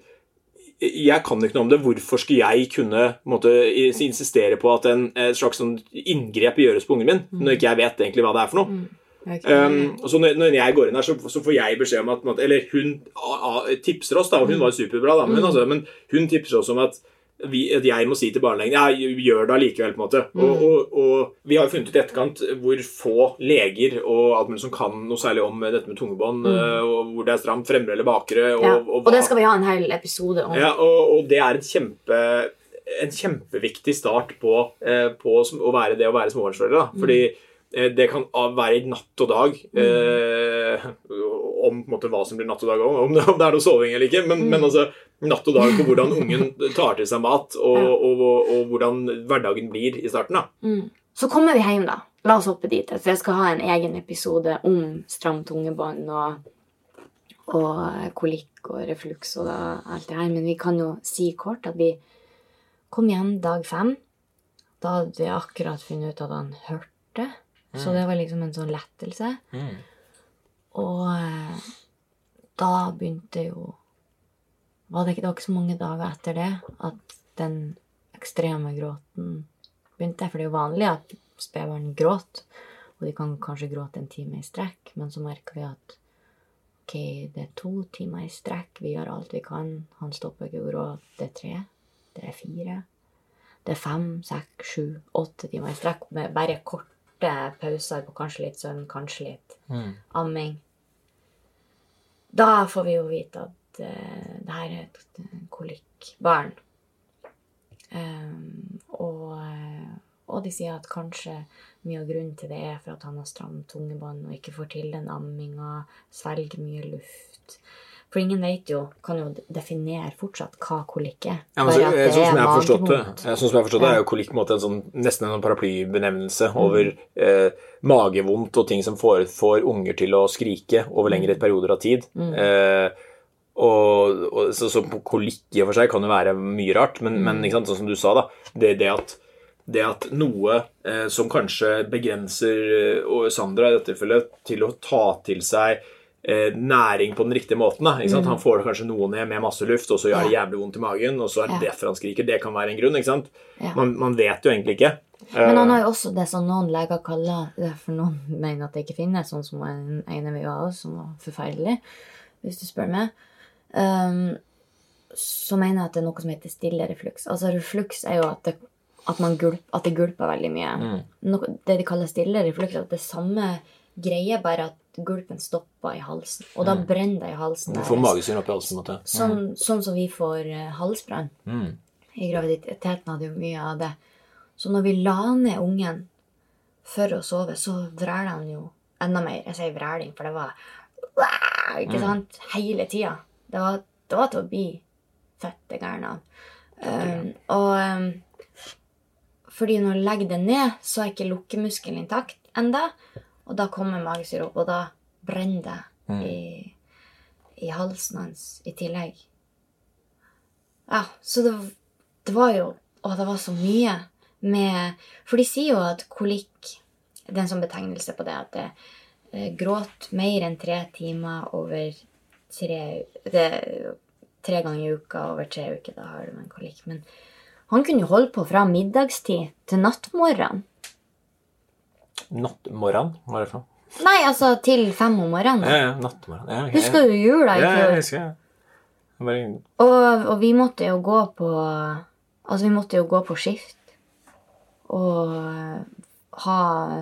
jeg kan ikke noe om det, hvorfor skal jeg kunne måtte, insistere på at en et slags sånn inngrep gjøres på ungen min, mm. når ikke jeg vet egentlig hva det er for noe. Mm. Um, så når, når jeg går inn her, så, så får jeg beskjed om at, eller hun a, a, tipser oss da, og hun var superbra da, men, mm. altså, men hun tipser oss om at Vi, at jeg må si til barnelegen, ja, gjør det likevel på en måte. Mm. Og, og, og vi har funnet ut i etterkant hvor få leger og alt mulig som kan noe særlig om dette med tungebånd, mm. og hvor det er stramt fremre eller bakre. Og, ja. og, og det skal vi ha en hel episode om. Ja, og, og det er en kjempe en kjempeviktig start på, eh, på å være det å være småbarnsforeldre, da. Fordi eh, det kan være natt og dag eh, om på en måte, hva som blir natt og dag, om det, om det er noe soving eller ikke, men, mm. men altså natt og dag på hvordan ungen tar til seg mat, og, ja. og, og, og hvordan hverdagen blir i starten, da. Mm. Så kommer vi hjem, da. La oss hoppe dit, for jeg skal ha en egen episode om stramt tungebånd og, og kolikk og refluks og da, alt det her, men vi kan jo si kort at vi kom hjem dag fem. Da hadde vi akkurat funnet ut at han hørte, mm. så det var liksom en sånn lettelse. Mm. Og da begynte jo, var det, ikke, det var ikke så mange dager etter det, at den ekstreme gråten begynte, for det er jo vanlig at spedbarn gråt, og de kan kanskje gråte en time i strekk, men så merker vi at ok, det er to timer i strekk, vi gjør alt vi kan, han stopper ikke å gråte, det er tre, det er fire, det er fem, seks, sju, åtte timer i strekk, med bare korte pauser på kanskje litt søvn, kanskje litt mm. amming. Da får vi jo vite at uh, det her er et kolikkbarn. Um, og, og de sier at kanskje mye av grunnen til det er for at han har stramt tungebånd og ikke får til den amminga, svelger mye luft. For ingen vet jo, kan jo definere fortsatt hva kolikk er. Ja, men så, sånn som jeg har forstått det, sånn som jeg har forstått det, er jo kolikk på en måte en sånn, nesten en paraplybenevnelse mm. over eh, magevondt og ting som får, får unger til å skrike over lengre perioder av tid. Mm. Eh, og, og så, så kolikk i og for seg kan jo være mye rart, men, mm. men ikke sant, sånn som du sa da, det, det at det at noe eh, som kanskje begrenser eh, Sandra i dette tilfellet til å ta til seg eh, næring på den riktige måten da, ikke sant? Mm. Han får kanskje noe ned med masse luft, og så gjør det jævlig vondt i magen, og så er det ja. derfor han skriker, det kan være en grunn, ikke sant? Ja. Man, man vet jo egentlig ikke. Men han har jo også det som noen leger kaller, det for noen mener at det ikke finnes, sånn som en ene vi var også, som var forferdelig, hvis du spør meg. um, så mener jeg at det er noe som heter stille refluks. Altså refluks er jo at det, at man gulp, at det gulper veldig mye. Mm. Noe, det de kaller stille refluks er at det er samme greie, bare at gulpen stopper i halsen. Og da mm. brenner det i halsen. Du får magesyren opp i halsen, måtte. Mm. Sånn, sånn som vi får uh, halsbrann. Mm. I graviditeten hadde jo mye av det. Så når vi la ned ungen for å sove, så vræler han jo enda mer. Jeg sier vræling, for det var ikke sant? Mm. Hele tiden. Det var, det var til å bli født gærne av. Um, og um, fordi når du legger det ned, så er ikke lukkemuskelen intakt enda. Og da kommer magesyre opp, og da brenner det mm. i, i halsen hans i tillegg. Ja, så det, det var jo, å det var så mye med, for de sier jo at kolikk, det er en sånn betegnelse på det, at det eh, gråt mer enn tre timer over tre, det, tre ganger i uka, over tre uker, da har du en kolikk. Men han kunne jo holde på fra middagstid til nattmorgen. Nattmorgen, hva er det for? Nei, altså til fem om morgenen. Ja, ja, nattmorgen. Ja, okay. Husker du jula i fjor? Ja, jeg husker det. Bare... Og, og vi måtte jo gå på, altså vi måtte jo gå på skift. Og ha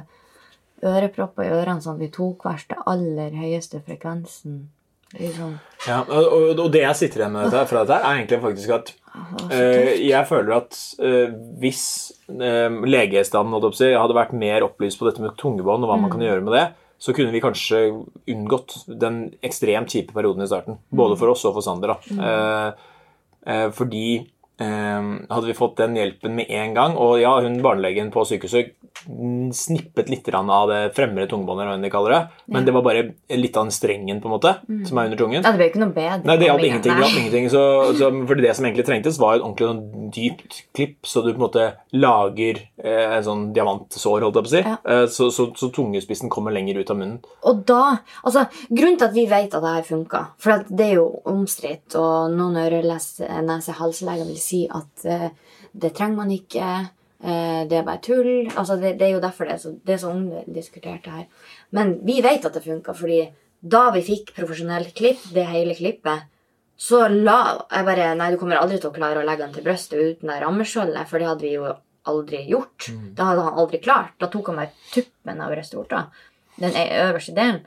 ørepropper i ørene sånn at vi tok hver til aller høyeste frekvensen. Liksom. Ja, og, og det jeg sitter igjen med dette, fra dette er egentlig faktisk at uh, jeg føler at uh, hvis uh, legestanden hadde vært mer opplyst på dette med tungebånd og hva mm. man kan gjøre med det, så kunne vi kanskje unngått den ekstremt kjipe perioden i starten, både for oss og for Sander. Da. Mm. Uh, uh, fordi uh, hadde vi fått den hjelpen med en gang, og ja, hun barnelegen på sykehuset snippet litt av det fremre tungebåndet, hva de kaller det, men ja. Det var bare litt av den strengen på en måte, mm. som er under tungen. Ja, det ble ikke noe bedre. Nei, det hjalp ingenting, det hjalp ingenting, så, så, fordi det som egentlig trengtes var et ordentlig sånn dypt klipp, så du på en måte lager eh, en sånn diamantsår, holdt jeg på å si, ja. eh, så, så, så tungespissen kommer lenger ut av munnen. Og da, altså, grunnen til at vi vet at det her funker, for at det er jo omstridt, og noen øre-nese-halsleger vil si at eh, det trenger man ikke, det er bare tull, altså det, det er jo derfor det er så, det er så omdiskutert det her. Men vi vet at det funker, fordi da vi fikk profesjonelt klipp, det hele klippet, så la jeg bare, nei, du kommer aldri til å klare å legge den til brøstet uten det rammeskjoldet, for det hadde vi jo aldri gjort. Mm. Det hadde han aldri klart. Da tok han meg tuppen av brøstorta, den øverste delen.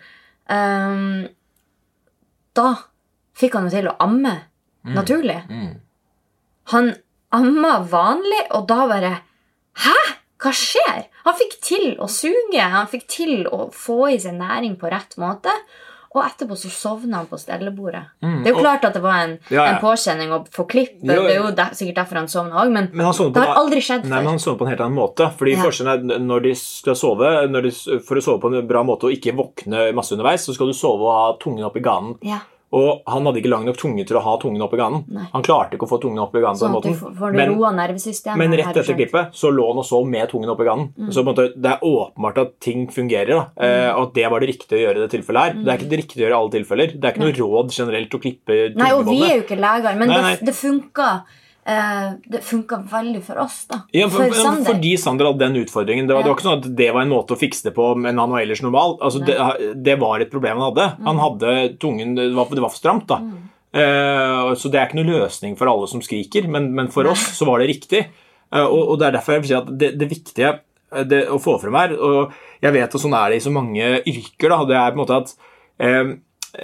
Um, da fikk han jo til å amme, mm. naturlig. Mm. Han amma vanlig, og da bare hæ? Hva skjer? Han fikk til å suge, han fikk til å få i seg næring på rett måte, og etterpå så sovnet han på stellebordet. Mm, det er jo og, klart at det var en, ja, ja. en påkjenning å få klipp, det er jo der, sikkert derfor han sovnet også, men, men han det har aldri skjedd før. Nei, men han sovnet på en helt annen måte, fordi ja. forskjellen er når de skal sove, når de, for å sove på en bra måte og ikke våkne masse underveis, så skal du sove og ha tungen opp i ganen. Ja. Og han hadde ikke lang nok tunge til å ha tungen opp i ganen. Nei. Han klarte ikke å få tungen opp i ganen på den måten. Sånn at du får det roa nervesystemet. Men rett etter klippet så lå han og sov med tungen opp i ganen. Mm. Så på en måte, det er åpenbart at ting fungerer, da. Mm. Eh, og at det var det riktige å gjøre i det tilfellet her. Mm. Det er ikke det riktige å gjøre i alle tilfeller. Det er ikke noe råd generelt å klippe tungebåndet. Nei, og vi er jo ikke leger, men nei, nei. Det, det funker. Uh, det funket veldig for oss da. Ja, for, for Sander. Fordi Sander hadde den utfordringen. Det var, ja. det var ikke sånn at det var en måte å fikse det på, men han var ellers normal. Altså, det, det var et problem han hadde. Mm. Han hadde tungen, det var, det var for stramt da. Mm. Uh, så det er ikke noen løsning for alle som skriker, men, men for oss så var det riktig. Uh, og, og det er derfor jeg vil si at det, det viktige det, å få frem her, og jeg vet at sånn er det i så mange yrker da, det er på en måte at uh,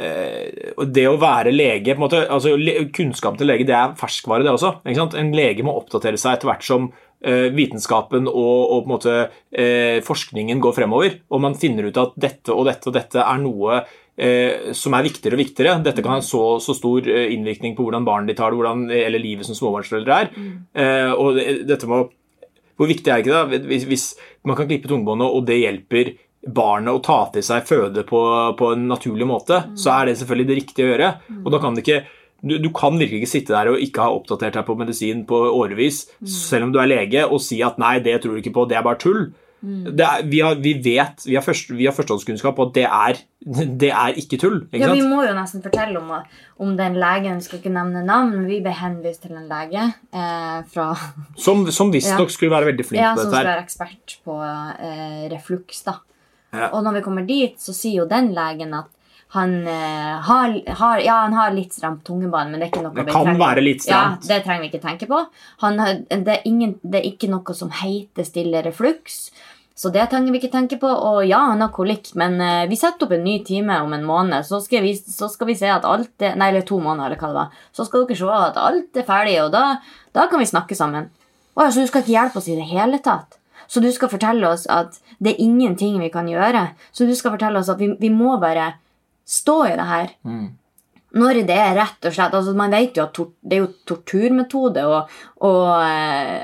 og det å være lege på en måte, altså kunnskap til lege det er ferskvare det også, ikke sant? En lege må oppdatere seg etter hvert som uh, vitenskapen og, og på en måte uh, forskningen går fremover, og man finner ut at dette og dette og dette er noe uh, som er viktigere og viktigere. Dette kan ha så, så stor uh, innvirkning på hvordan barn de tar det, hvordan, eller livet som småbarnsforeldre er, mm. uh, og det, dette må, hvor viktig er ikke det hvis, hvis man kan klippe tungebåndet og det hjelper barnet å ta til seg føde på, på en naturlig måte, mm. så er det selvfølgelig det riktige å gjøre. Mm. Og da kan det ikke, du, du kan virkelig ikke sitte der og ikke ha oppdatert deg på medisin på årevis, mm. selv om du er lege, og si at nei, det tror du ikke på, det er bare tull. Mm. Det er, vi, har, vi vet, vi har, først, vi har førstehåndskunnskap på at det er, det er ikke tull. Ikke ja, sant? Vi må jo nesten fortelle om, om den legen, vi skal ikke nevne navn, men vi ble henvist til en lege eh, fra... Som, som visst nok ja. skulle være veldig flink ja, på dette her. Ja, som skulle være ekspert på eh, refluks da. Ja. Og når vi kommer dit, så sier jo den legen at han uh, har, har, ja, han har litt stramt tungebånd, men det er ikke noe det vi kan trenger. være litt stramt. Ja, det trenger vi ikke tenke på. Han har, det, er ingen, det er ikke noe som heter stille reflux, så det trenger vi ikke tenke på. Og ja, han har kolikk, men uh, vi setter opp en ny time om en måned, så skal vi, så skal vi se at alt er, nei, eller to måneder, eller hva det var. Så skal dere se at alt er ferdig, og da, da kan vi snakke sammen. Å, så du skal ikke hjelpe oss i det hele tatt. Så du skal fortelle oss at det er ingenting vi kan gjøre. Så du skal fortelle oss at vi, vi må bare stå i det her. Mm. Når det er rett og slett, altså man vet jo at tor, det er jo torturmetode og, og,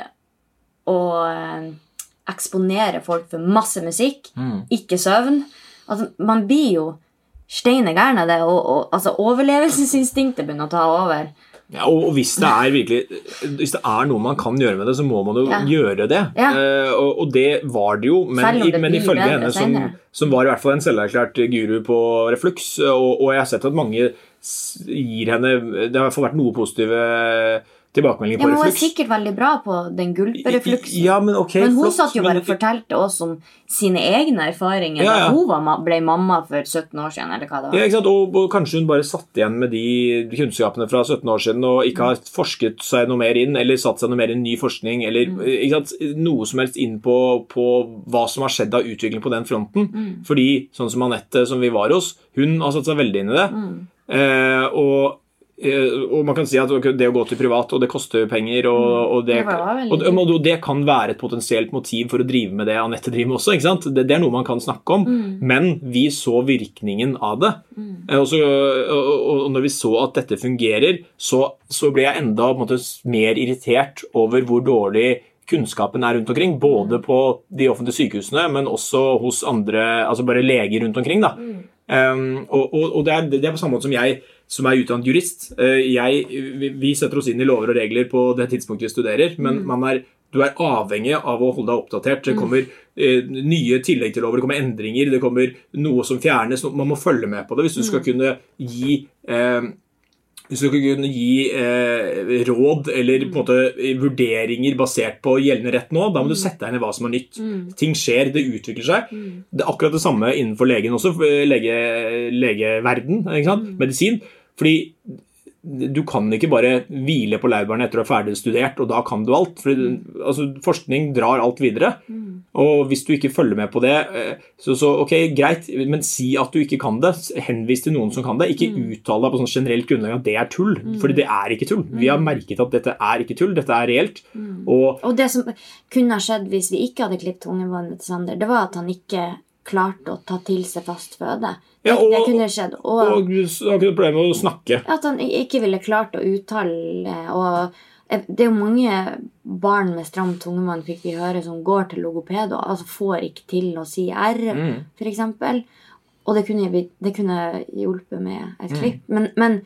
og eksponere folk for masse musikk, mm. ikke søvn. Altså man blir jo steine gærne det, og, og altså overlevelsesinstinktet begynner å ta over. Ja, og hvis det er virkelig hvis det er noe man kan gjøre med det, så må man jo ja. gjøre det ja. uh, og, og det var det jo, men, i, men ifølge henne som, som var i hvert fall en selverklært guru på reflux, og, og jeg har sett at mange gir henne, det har i hvert fall vært noe positive tilbakemeldinger på ja, reflux. Hun er sikkert veldig bra på den gulperefluxen. Ja, men ok, men hun flott, satt jo bare men... og fortalte oss om sine egne erfaringer ja, ja. da hun var, ble mamma for sytten år siden, eller hva det var. Ja, ikke sant? Og, og kanskje hun bare satt igjen med de kunnskapene fra sytten år siden, og ikke har forsket seg noe mer inn, eller satt seg noe mer i ny forskning, eller mm. ikke sant? Noe som helst inn på, på hva som har skjedd av utvikling på den fronten. Mm. Fordi, sånn som Annette, som vi var hos, hun har satt seg veldig inn i det. Mm. Eh, og og man kan si at det å gå til privat og det koster penger og, og, det, og, og det kan være et potensielt motiv for å drive med det Annette driver med også, ikke sant? Det, det er noe man kan snakke om, mm. men vi så virkningen av det mm. og, så, og, og når vi så at dette fungerer, så, så ble jeg enda på en måte, mer irritert over hvor dårlig kunnskapen er rundt omkring, både på de offentlige sykehusene, men også hos andre, altså bare leger rundt omkring da. Mm. Um, og, og, og det, er, det er på samme måte som jeg som er utdannet jurist. Jeg, vi setter oss inn i lover og regler på det tidspunktet vi studerer, men man er, du er avhengig av å holde deg oppdatert. Det kommer eh, nye tillegg til lover, det kommer endringer, det kommer noe som fjernes, man må følge med på det hvis du skal kunne gi eh, hvis du skal kunne gi eh, råd eller på en måte vurderinger basert på gjeldende rett nå, da må du sette deg inn i hva som er nytt. Mm. Ting skjer, det utvikler seg. Mm. Det er akkurat det samme innenfor legen også, lege, legeverden, ikke sant? Mm. Medisin. Fordi du kan ikke bare hvile på laurbærene etter å ha ferdig studert, og da kan du alt. For altså, forskning drar alt videre. Mm. Og hvis du ikke følger med på det, så, så ok, greit, men si at du ikke kan det. Henvis til noen som kan det. Ikke mm. uttale deg på sånn generelt grunnlag at det er tull. Mm. Fordi det er ikke tull. Vi har merket at dette er ikke tull, dette er reelt. Mm. Og, og det som kunne ha skjedd hvis vi ikke hadde klippet tungebåndet til Sander, det var at han ikke klarte å ta til seg fast føde. Det, ja, og, det kunne skjedd. Og, og han kunne problemer med å snakke. At han ikke ville klart å uttale, og det er jo mange barn med stramt tungebånd, fikk vi høre, som går til logoped, og altså får ikke til å si R, mm. for eksempel. Og det kunne, det kunne hjulpet med et klipp. Mm. Men, men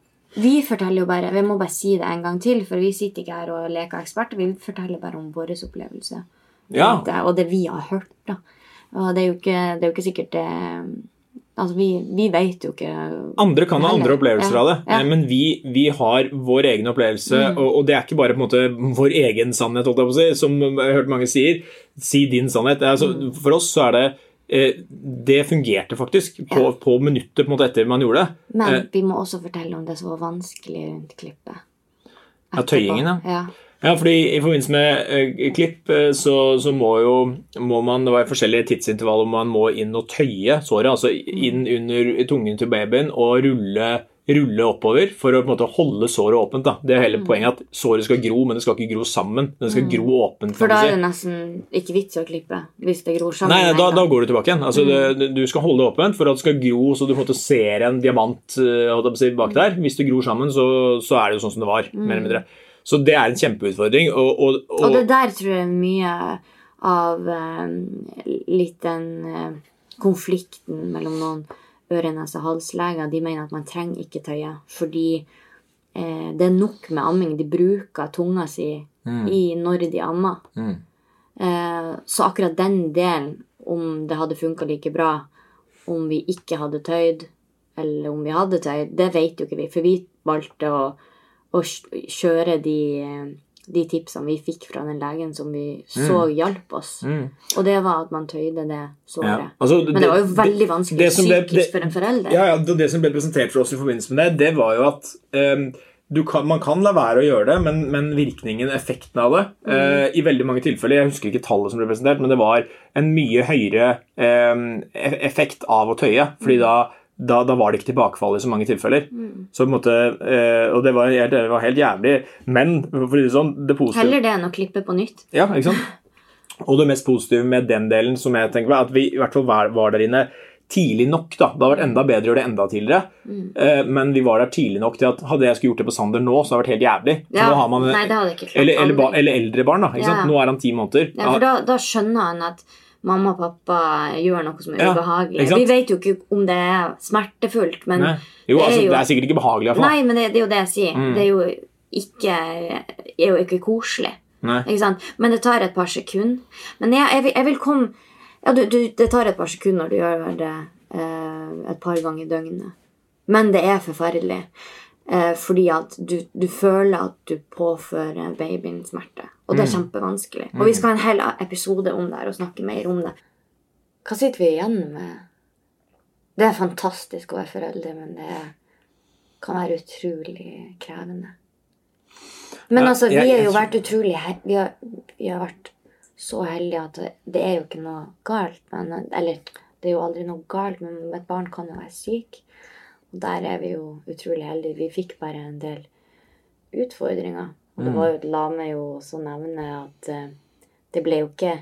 vi forteller jo bare, vi må bare si det en gang til, for vi sitter ikke her og leker eksperter, vi forteller bare om vår opplevelse. Ja. Det, og det vi har hørt da. Og det er jo ikke, det er jo ikke sikkert det, altså vi, vi vet jo ikke andre kan ha andre opplevelser ja, av det, ja. men vi, vi har vår egen opplevelse, mm. og, og det er ikke bare på en måte vår egen sannhet, holdt jeg på å si, som jeg har hørt mange sier, si din sannhet. Altså, mm. For oss så er det eh, det fungerte faktisk på, ja. på minutter på en måte etter man gjorde det. Men eh, vi må også fortelle om det som var vanskelig rundt klippet. Ja, tøyingen, ja. Ja. Ja, fordi i forbindelse med eh, klipp så, så må jo må man, det var forskjellige tidsintervaller, man må inn og tøye såret, altså inn under tungen til babyen og rulle, rulle oppover for å på en måte holde såret åpent. Da. Det er hele poenget at såret skal gro, men det skal ikke gro sammen, det skal gro åpent. For da er det nesten ikke vits å klippe hvis det gror sammen. Nei, da, da går du tilbake igjen. Altså, mm. det, du skal holde det åpent for at det skal gro, så du på en måte ser en diamant si, bak der. Hvis det gror sammen, så, så er det jo sånn som det var, mm. mer eller mindre. Så det er en kjempeutfordring. Og, og, og, og det der tror jeg mye av um, litt den uh, konflikten mellom noen øre-nese- og halsleger. De mener at man trenger ikke tøye, fordi uh, det er nok med amming. De bruker tunga si mm. i når de ammer. Mm. Uh, så akkurat den delen, om det hadde funket like bra, om vi ikke hadde tøyd, eller om vi hadde tøyd, det vet jo ikke vi, for vi valgte å å kjøre de de tipsene vi fikk fra den legen som vi så mm. hjalp oss. Mm. Og det var at man tøyde det såret. Ja. Altså, det, Men det var jo veldig vanskelig det, det psykisk ble, det, for en forelder. Ja, ja, det som ble presentert for oss i forbindelse med det, det var jo at um, du kan, man kan la være å gjøre det, men, men virkningen, effekten av det, mm. uh, i veldig mange tilfeller, jeg husker ikke tallet som ble presentert, men det var en mye høyere um, effekt av å tøye, fordi mm. da Da, da var det ikke tilbakefall i så mange tilfeller. Mm. Så på en måte, eh, og det var, det var helt jævlig. Men, for det sånn, det positive... Heller det enn å klippe på nytt. Ja, ikke sant? Og det mest positive med den delen som jeg tenker var, at vi i hvert fall var, var der inne tidlig nok da. Det hadde vært enda bedre å gjøre det enda tidligere. Mm. Eh, men vi var der tidlig nok til at hadde jeg skulle gjort det på Sander nå, så hadde det vært helt jævlig. Ja, nå har man, nei, det hadde ikke klart. Eller, eller, eller eldre barn da, ikke sant? Ja. Nå er han ti måneder. Ja, for da, da skjønner han at mamma og pappa gjør noe som er ja, ubehagelig. Vi vet jo ikke om det er smertefullt, men jo, det, er altså, jo, det er sikkert ikke behagelig i hvert fall. Nei, men det, det er jo det jeg sier. Mm. Det er jo ikke, er jo ikke koselig. Ikke sant? Men det tar et par sekunder. Men jeg, jeg, vil, jeg vil komme... Ja, du, du, det tar et par sekunder når du gjør det eh, et par ganger i døgnet. Men det er forferdelig. Eh, fordi at du, du føler at du påfører babyen smerte. Og det er kjempevanskelig. Og vi skal ha en hel episode om det her og snakke mer om det. Hva sitter vi igjen med? Det er fantastisk å være foreldre, men det kan være utrolig krevende. Men altså, vi har jo vært utrolig vi har, vi har vært så heldige at det er jo ikke noe galt. Men, eller, det er jo aldri noe galt, men et barn kan jo være syk. Og der er vi jo utrolig heldige. Vi fikk bare en del utfordringer. Og det var jo, la meg jo også nevne at uh, det ble jo ikke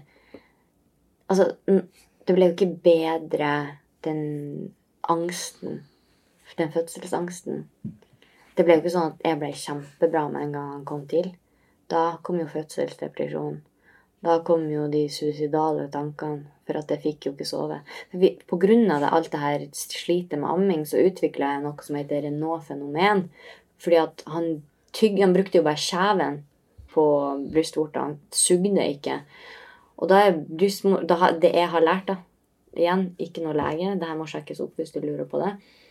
altså, det ble jo ikke bedre den angsten, den fødselsangsten. Det ble jo ikke sånn at jeg ble kjempebra med en gang han kom til. Da kom jo fødselsdepresjon. Da kom jo de suicidale tankene, for at jeg fikk jo ikke sove. For vi, på grunn av det, alt det her sliter med amming, så utviklet jeg noe som heter Renault-fenomen. Fordi at han Tygg, han brukte jo bare kjeven på brystvorta, han sugde ikke. Og da er brystmor, da, det jeg har lært da, igjen, ikke noe lege, det her må sjekkes opp hvis du lurer på det.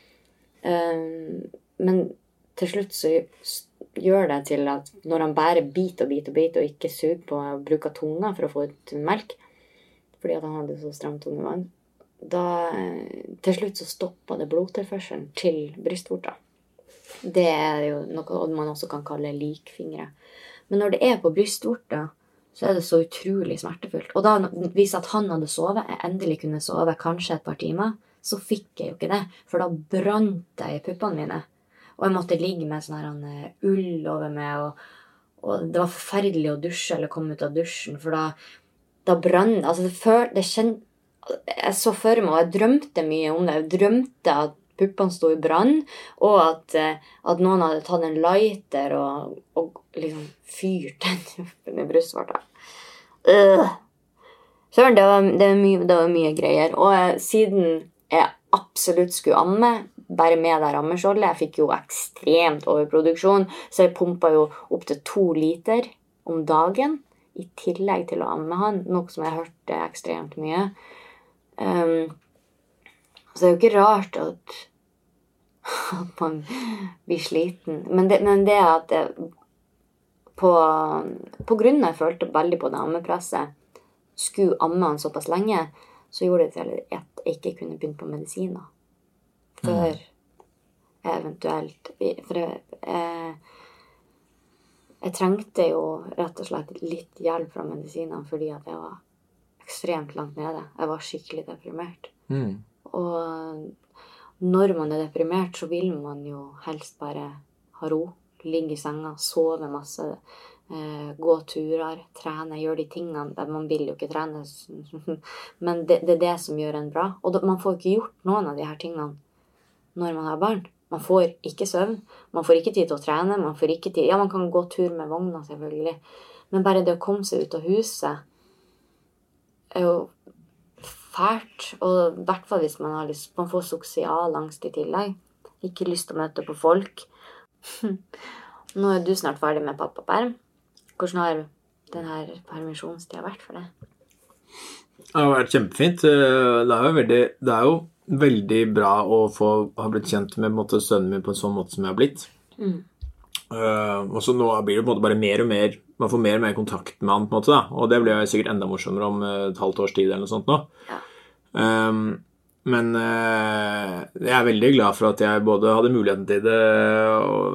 Um, men til slutt så gjør det til at når han bare biter og biter og biter og ikke suger på å bruke tunga for å få ut melk, fordi at han hadde så stramt tungevann, da til slutt så stoppet det blodtilførselen til brystvorta. Det er jo noe man også kan kalle likfingre. Men når det er på brystvorta, så er det så utrolig smertefullt. Og da viser at han hadde sovet, jeg endelig kunne sove kanskje et par timer, så fikk jeg jo ikke det. For da brant jeg i puppene mine. Og jeg måtte ligge med sånn her ull over meg, og, og det var forferdelig å dusje eller komme ut av dusjen, for da, da brann, altså det, før, det kjent, jeg så for meg, og jeg drømte mye om det, jeg drømte at puppene stod i brann, og at, at noen hadde tatt en lighter og, og liksom fyrt den med brystvorta. Øh. Søren, det var, det, var mye, det var mye greier. Og eh, siden jeg absolutt skulle amme, bare med det rammeskjoldet, jeg fikk jo ekstremt overproduksjon, så jeg pumpet jo opp til to liter om dagen, i tillegg til å amme han, noe som jeg hørte ekstremt mye. Um, så det er jo ikke rart at at man blir sliten. Men det, men det at jeg, på, på grunn av jeg følte veldig på det ammepresset, skulle amme han såpass lenge, så gjorde det til at jeg ikke kunne begynne på medisiner. Før mm. eventuelt... For jeg, jeg, jeg trengte jo rett og slett litt hjelp fra medisinene, fordi at jeg var ekstremt langt nede. Jeg var skikkelig deprimert. Mm. Og når man er deprimert, så vil man jo helst bare ha ro, ligge i senga, sove masse, eh, gå turer, trene, gjøre de tingene der man vil jo ikke trene. Men det, det er det som gjør en bra. Og da, man får ikke gjort noen av de her tingene når man har barn. Man får ikke søvn, man får ikke tid til å trene, man får ikke tid... Ja, man kan gå tur med vogna selvfølgelig, men bare det å komme seg ut av huset er jo fælt, og i hvert fall hvis man har lyst, man får sosial angst i tillegg, ikke lyst til å møte på folk. Nå er du snart ferdig med pappaperm. Hvordan har denne permisjonstiden vært for deg? Det har vært kjempefint. Det er jo veldig, det er jo veldig bra å få ha blitt kjent med måte, sønnen min på en sånn måte som jeg har blitt. Mm. Uh, og så nå blir det på en måte bare mer og mer, man får mer og mer kontakt med han på en måte da, og det blir jo sikkert enda morsommere om et halvt års tid eller noe sånt nå. Ja. Um, men uh, jeg er veldig glad for at jeg både hadde muligheten til det og,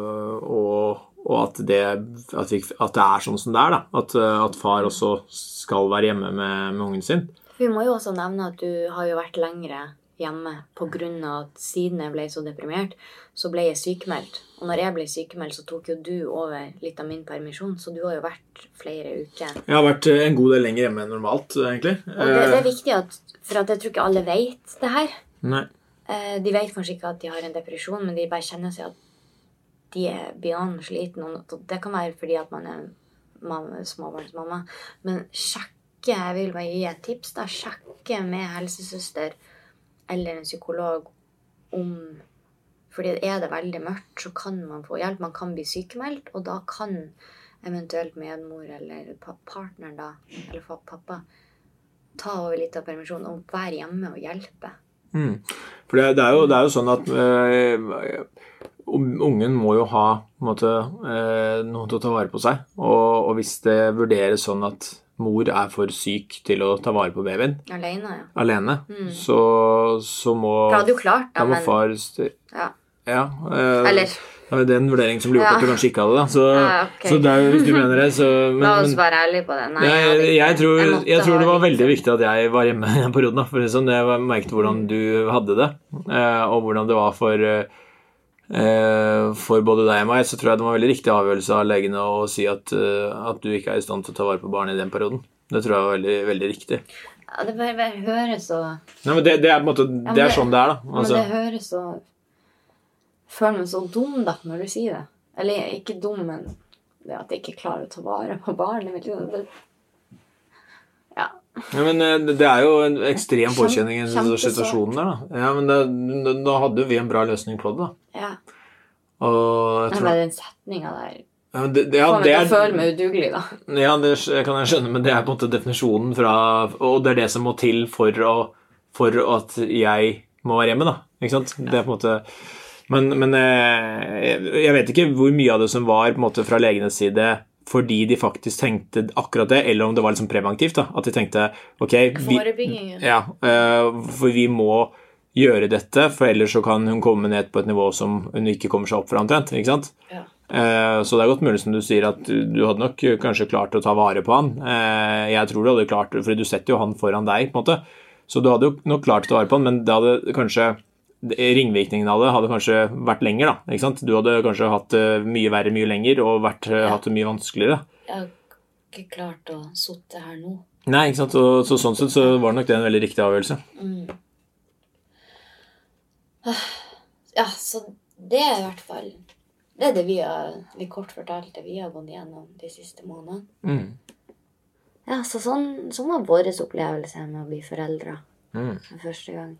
og, og at, det, at, vi, at det er sånn som det er da, at, at far også skal være hjemme med, med ungen sin. Vi må jo også nevne at du har jo vært lengre hjemme på grunn av at siden jeg ble så deprimert, så ble jeg sykemeldt. Og når jeg ble sykemeldt, så tok jo du over litt av min permisjon, så du har jo vært flere uker. Jeg har vært en god del lenger hjemme enn normalt, egentlig. Og det, det er viktig, at, for at jeg tror ikke alle vet det her. Nei. De vet kanskje ikke at de har en depresjon, men de bare kjenner seg at de er beyond sliten. Og det kan være fordi at man er mamma, småbarnsmamma. Men sjekke, jeg vil bare gi et tips da, sjekke med helsesøster eller en psykolog om, fordi er det veldig mørkt, så kan man få hjelp. Man kan bli sykemeldt, og da kan eventuelt medmor eller partner da, eller pappa, ta over litt av permisjonen og være hjemme og hjelpe. Mm. For det, det, er jo, det er jo sånn at øh, ungen må jo ha på en måte, øh, noen til å ta vare på seg, og, og hvis det vurderes sånn at mor er for syk til å ta vare på babyen. Alene, ja. Alene. Mm. Så, så må... Det hadde jo klart, da, da må men... far... Styr... Ja. Ja. Eh, Eller... Det er den vurderingen som blir gjort ja. at du kanskje ikke hadde da. Så, ja, okay. så det er jo, hvis du mener det, så... Men, La oss være ærlig på det. Nei, jeg, jeg, jeg, jeg, tror, jeg, jeg tror det var litt... veldig viktig at jeg var hjemme i den perioden, da, for sånn, jeg merket hvordan du hadde det, eh, og hvordan det var for... Eh, for både deg og meg, så tror jeg det var en veldig riktig avgjørelse av legene å si at, at du ikke er i stand til å ta vare på barnet i den perioden. Det tror jeg var veldig, veldig riktig. Ja, det bare, bare høres så... Nei, men det, det er på en måte, det, ja, det er sånn det er da. Altså. Men det høres så... Føler meg så dum da, når du sier det. Eller ikke dum, men det at jeg ikke klarer å ta vare på barnet. Det... Ja. Ja, men det er jo en ekstrem påkjenning i situasjonen der da. Ja, men det, da hadde vi en bra løsning på det da. Ja. Og jeg tror... Men den setningen der... Ja, det, det, ja, Får meg til å føle meg udugelig da. Ja, det kan jeg skjønne, men det er på en måte definisjonen fra... Og det er det som må til for, å, for at jeg må være hjemme da. Ikke sant? Ja. Det er på en måte... Men, men jeg, jeg vet ikke hvor mye av det som var på en måte fra legenes side... fordi de faktisk tenkte akkurat det, eller om det var liksom preventivt da, at de tenkte, ok, vi, ja, for vi må gjøre dette, for ellers så kan hun komme ned på et nivå som hun ikke kommer seg opp for omtrent, ikke sant? Ja. Så det er godt mulig som du sier at du, du hadde nok kanskje klart å ta vare på han. Jeg tror du hadde klart, for du setter jo han foran deg på en måte, så du hadde jo nok klart å ta vare på han, men det hadde kanskje ringvirkningen av det hadde kanskje vært lenger da, ikke sant? Du hadde kanskje hatt mye verre mye lenger og vært, ja. hatt det mye vanskeligere. Jeg har ikke klart å sitte her nå. Nei, ikke sant? Og, så sånn sett så var det nok det en veldig riktig avgjørelse. Mm. Ja, så det er i hvert fall det er det vi har, vi kort fortalt det vi har gått gjennom de siste månedene. Mm. Ja, så sånn, sånn var vår opplevelse med å bli foreldre mm. for første gang.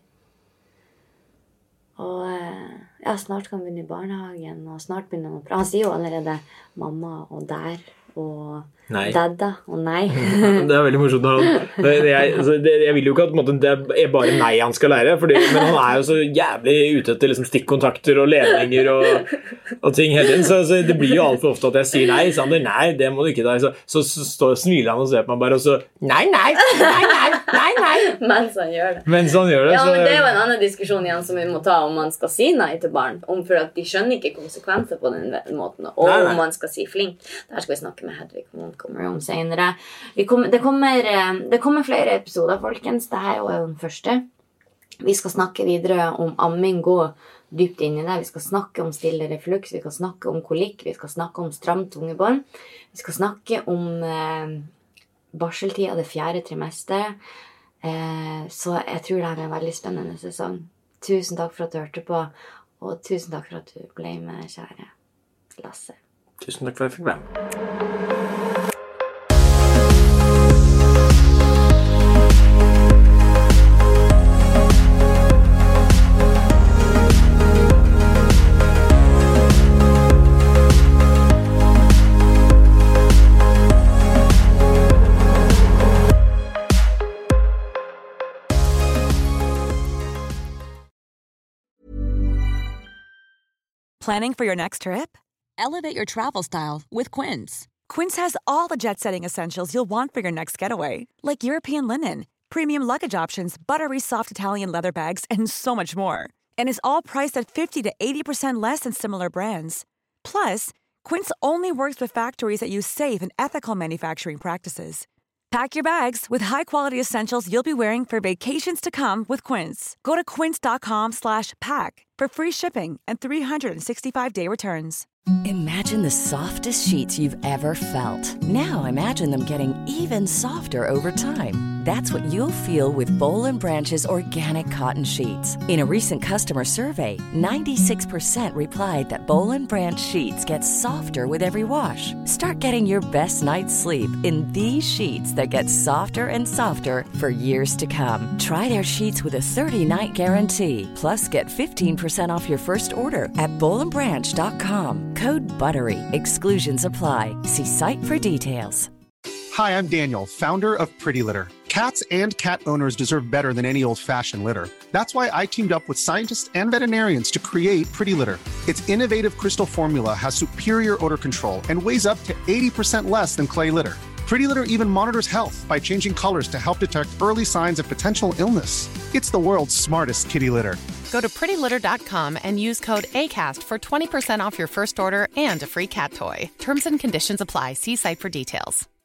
Og ja, snart kan vi begynne i barnehagen, og snart begynner han å prate. Han sier jo allerede mamma og der, og nei. Dadda og nei. Det er veldig morsomt. Jeg, altså, det, jeg vil jo ikke at måte, det er bare nei han skal lære, fordi, men han er jo så jævlig ute etter liksom, stikkontakter og ledninger og, og ting hele tiden, så, så det blir jo alt for ofte at jeg sier nei, Sander, nei, det må du ikke da. Så, så, så, så smiler han og ser på meg bare, og så nei, nei, nei, nei, nei, nei. Mens han gjør det. Mens han gjør det. Ja, så... men det er jo en annen diskusjon igjen som vi må ta om man skal si nei til barn, om for at de skjønner ikke konsekvenser på den måten, og nei, nei. Om man skal si flink. Der skal vi snakke med Hedvig kommer om senere. Vi kommer, det, kommer, det kommer flere episoder, folkens. Dette er jo den første. Vi skal snakke videre om amming, gå dypt inn i det. Vi skal snakke om stille reflux, vi skal snakke om kolikk, vi skal snakke om stramt tungebånd. Vi skal snakke om eh, barseltid av det fjerde trimester. Eh, så jeg tror det er en veldig spennende sesong. Tusen takk for at du hørte på, og tusen takk for at du ble med, kjære Lasse. Tusen takk for at jeg fikk være. Planning for your next trip? Elevate your travel style with Quince. Quince has all the jet-setting essentials you'll want for your next getaway, like European linen, premium luggage options, buttery soft Italian leather bags, and so much more. And is all priced at fifty to eighty percent less than similar brands. Plus, Quince only works with factories that use safe and ethical manufacturing practices. Pack your bags with high-quality essentials you'll be wearing for vacations to come with Quince. Go to quince.com slash pack for free shipping and three sixty-five day returns. Imagine the softest sheets you've ever felt. Now imagine them getting even softer over time. That's what you'll feel with Boll and Branch's organic cotton sheets. In a recent customer survey, ninety-six percent replied that Boll and Branch sheets get softer with every wash. Start getting your best night's sleep in these sheets that get softer and softer for years to come. Try their sheets with a thirty-night guarantee. Plus, get fifteen percent off your first order at boll and branch dot com. Code BUTTERY. Exclusions apply. See site for details. Hi, I'm Daniel, founder of Pretty Litter. Cats and cat owners deserve better than any old-fashioned litter. That's why I teamed up with scientists and veterinarians to create Pretty Litter. Its innovative crystal formula has superior odor control and weighs up to eighty percent less than clay litter. Pretty Litter even monitors health by changing colors to help detect early signs of potential illness. It's the world's smartest kitty litter. Go to pretty litter dot com and use code ACAST for twenty percent off your first order and a free cat toy. Terms and conditions apply. See site for details.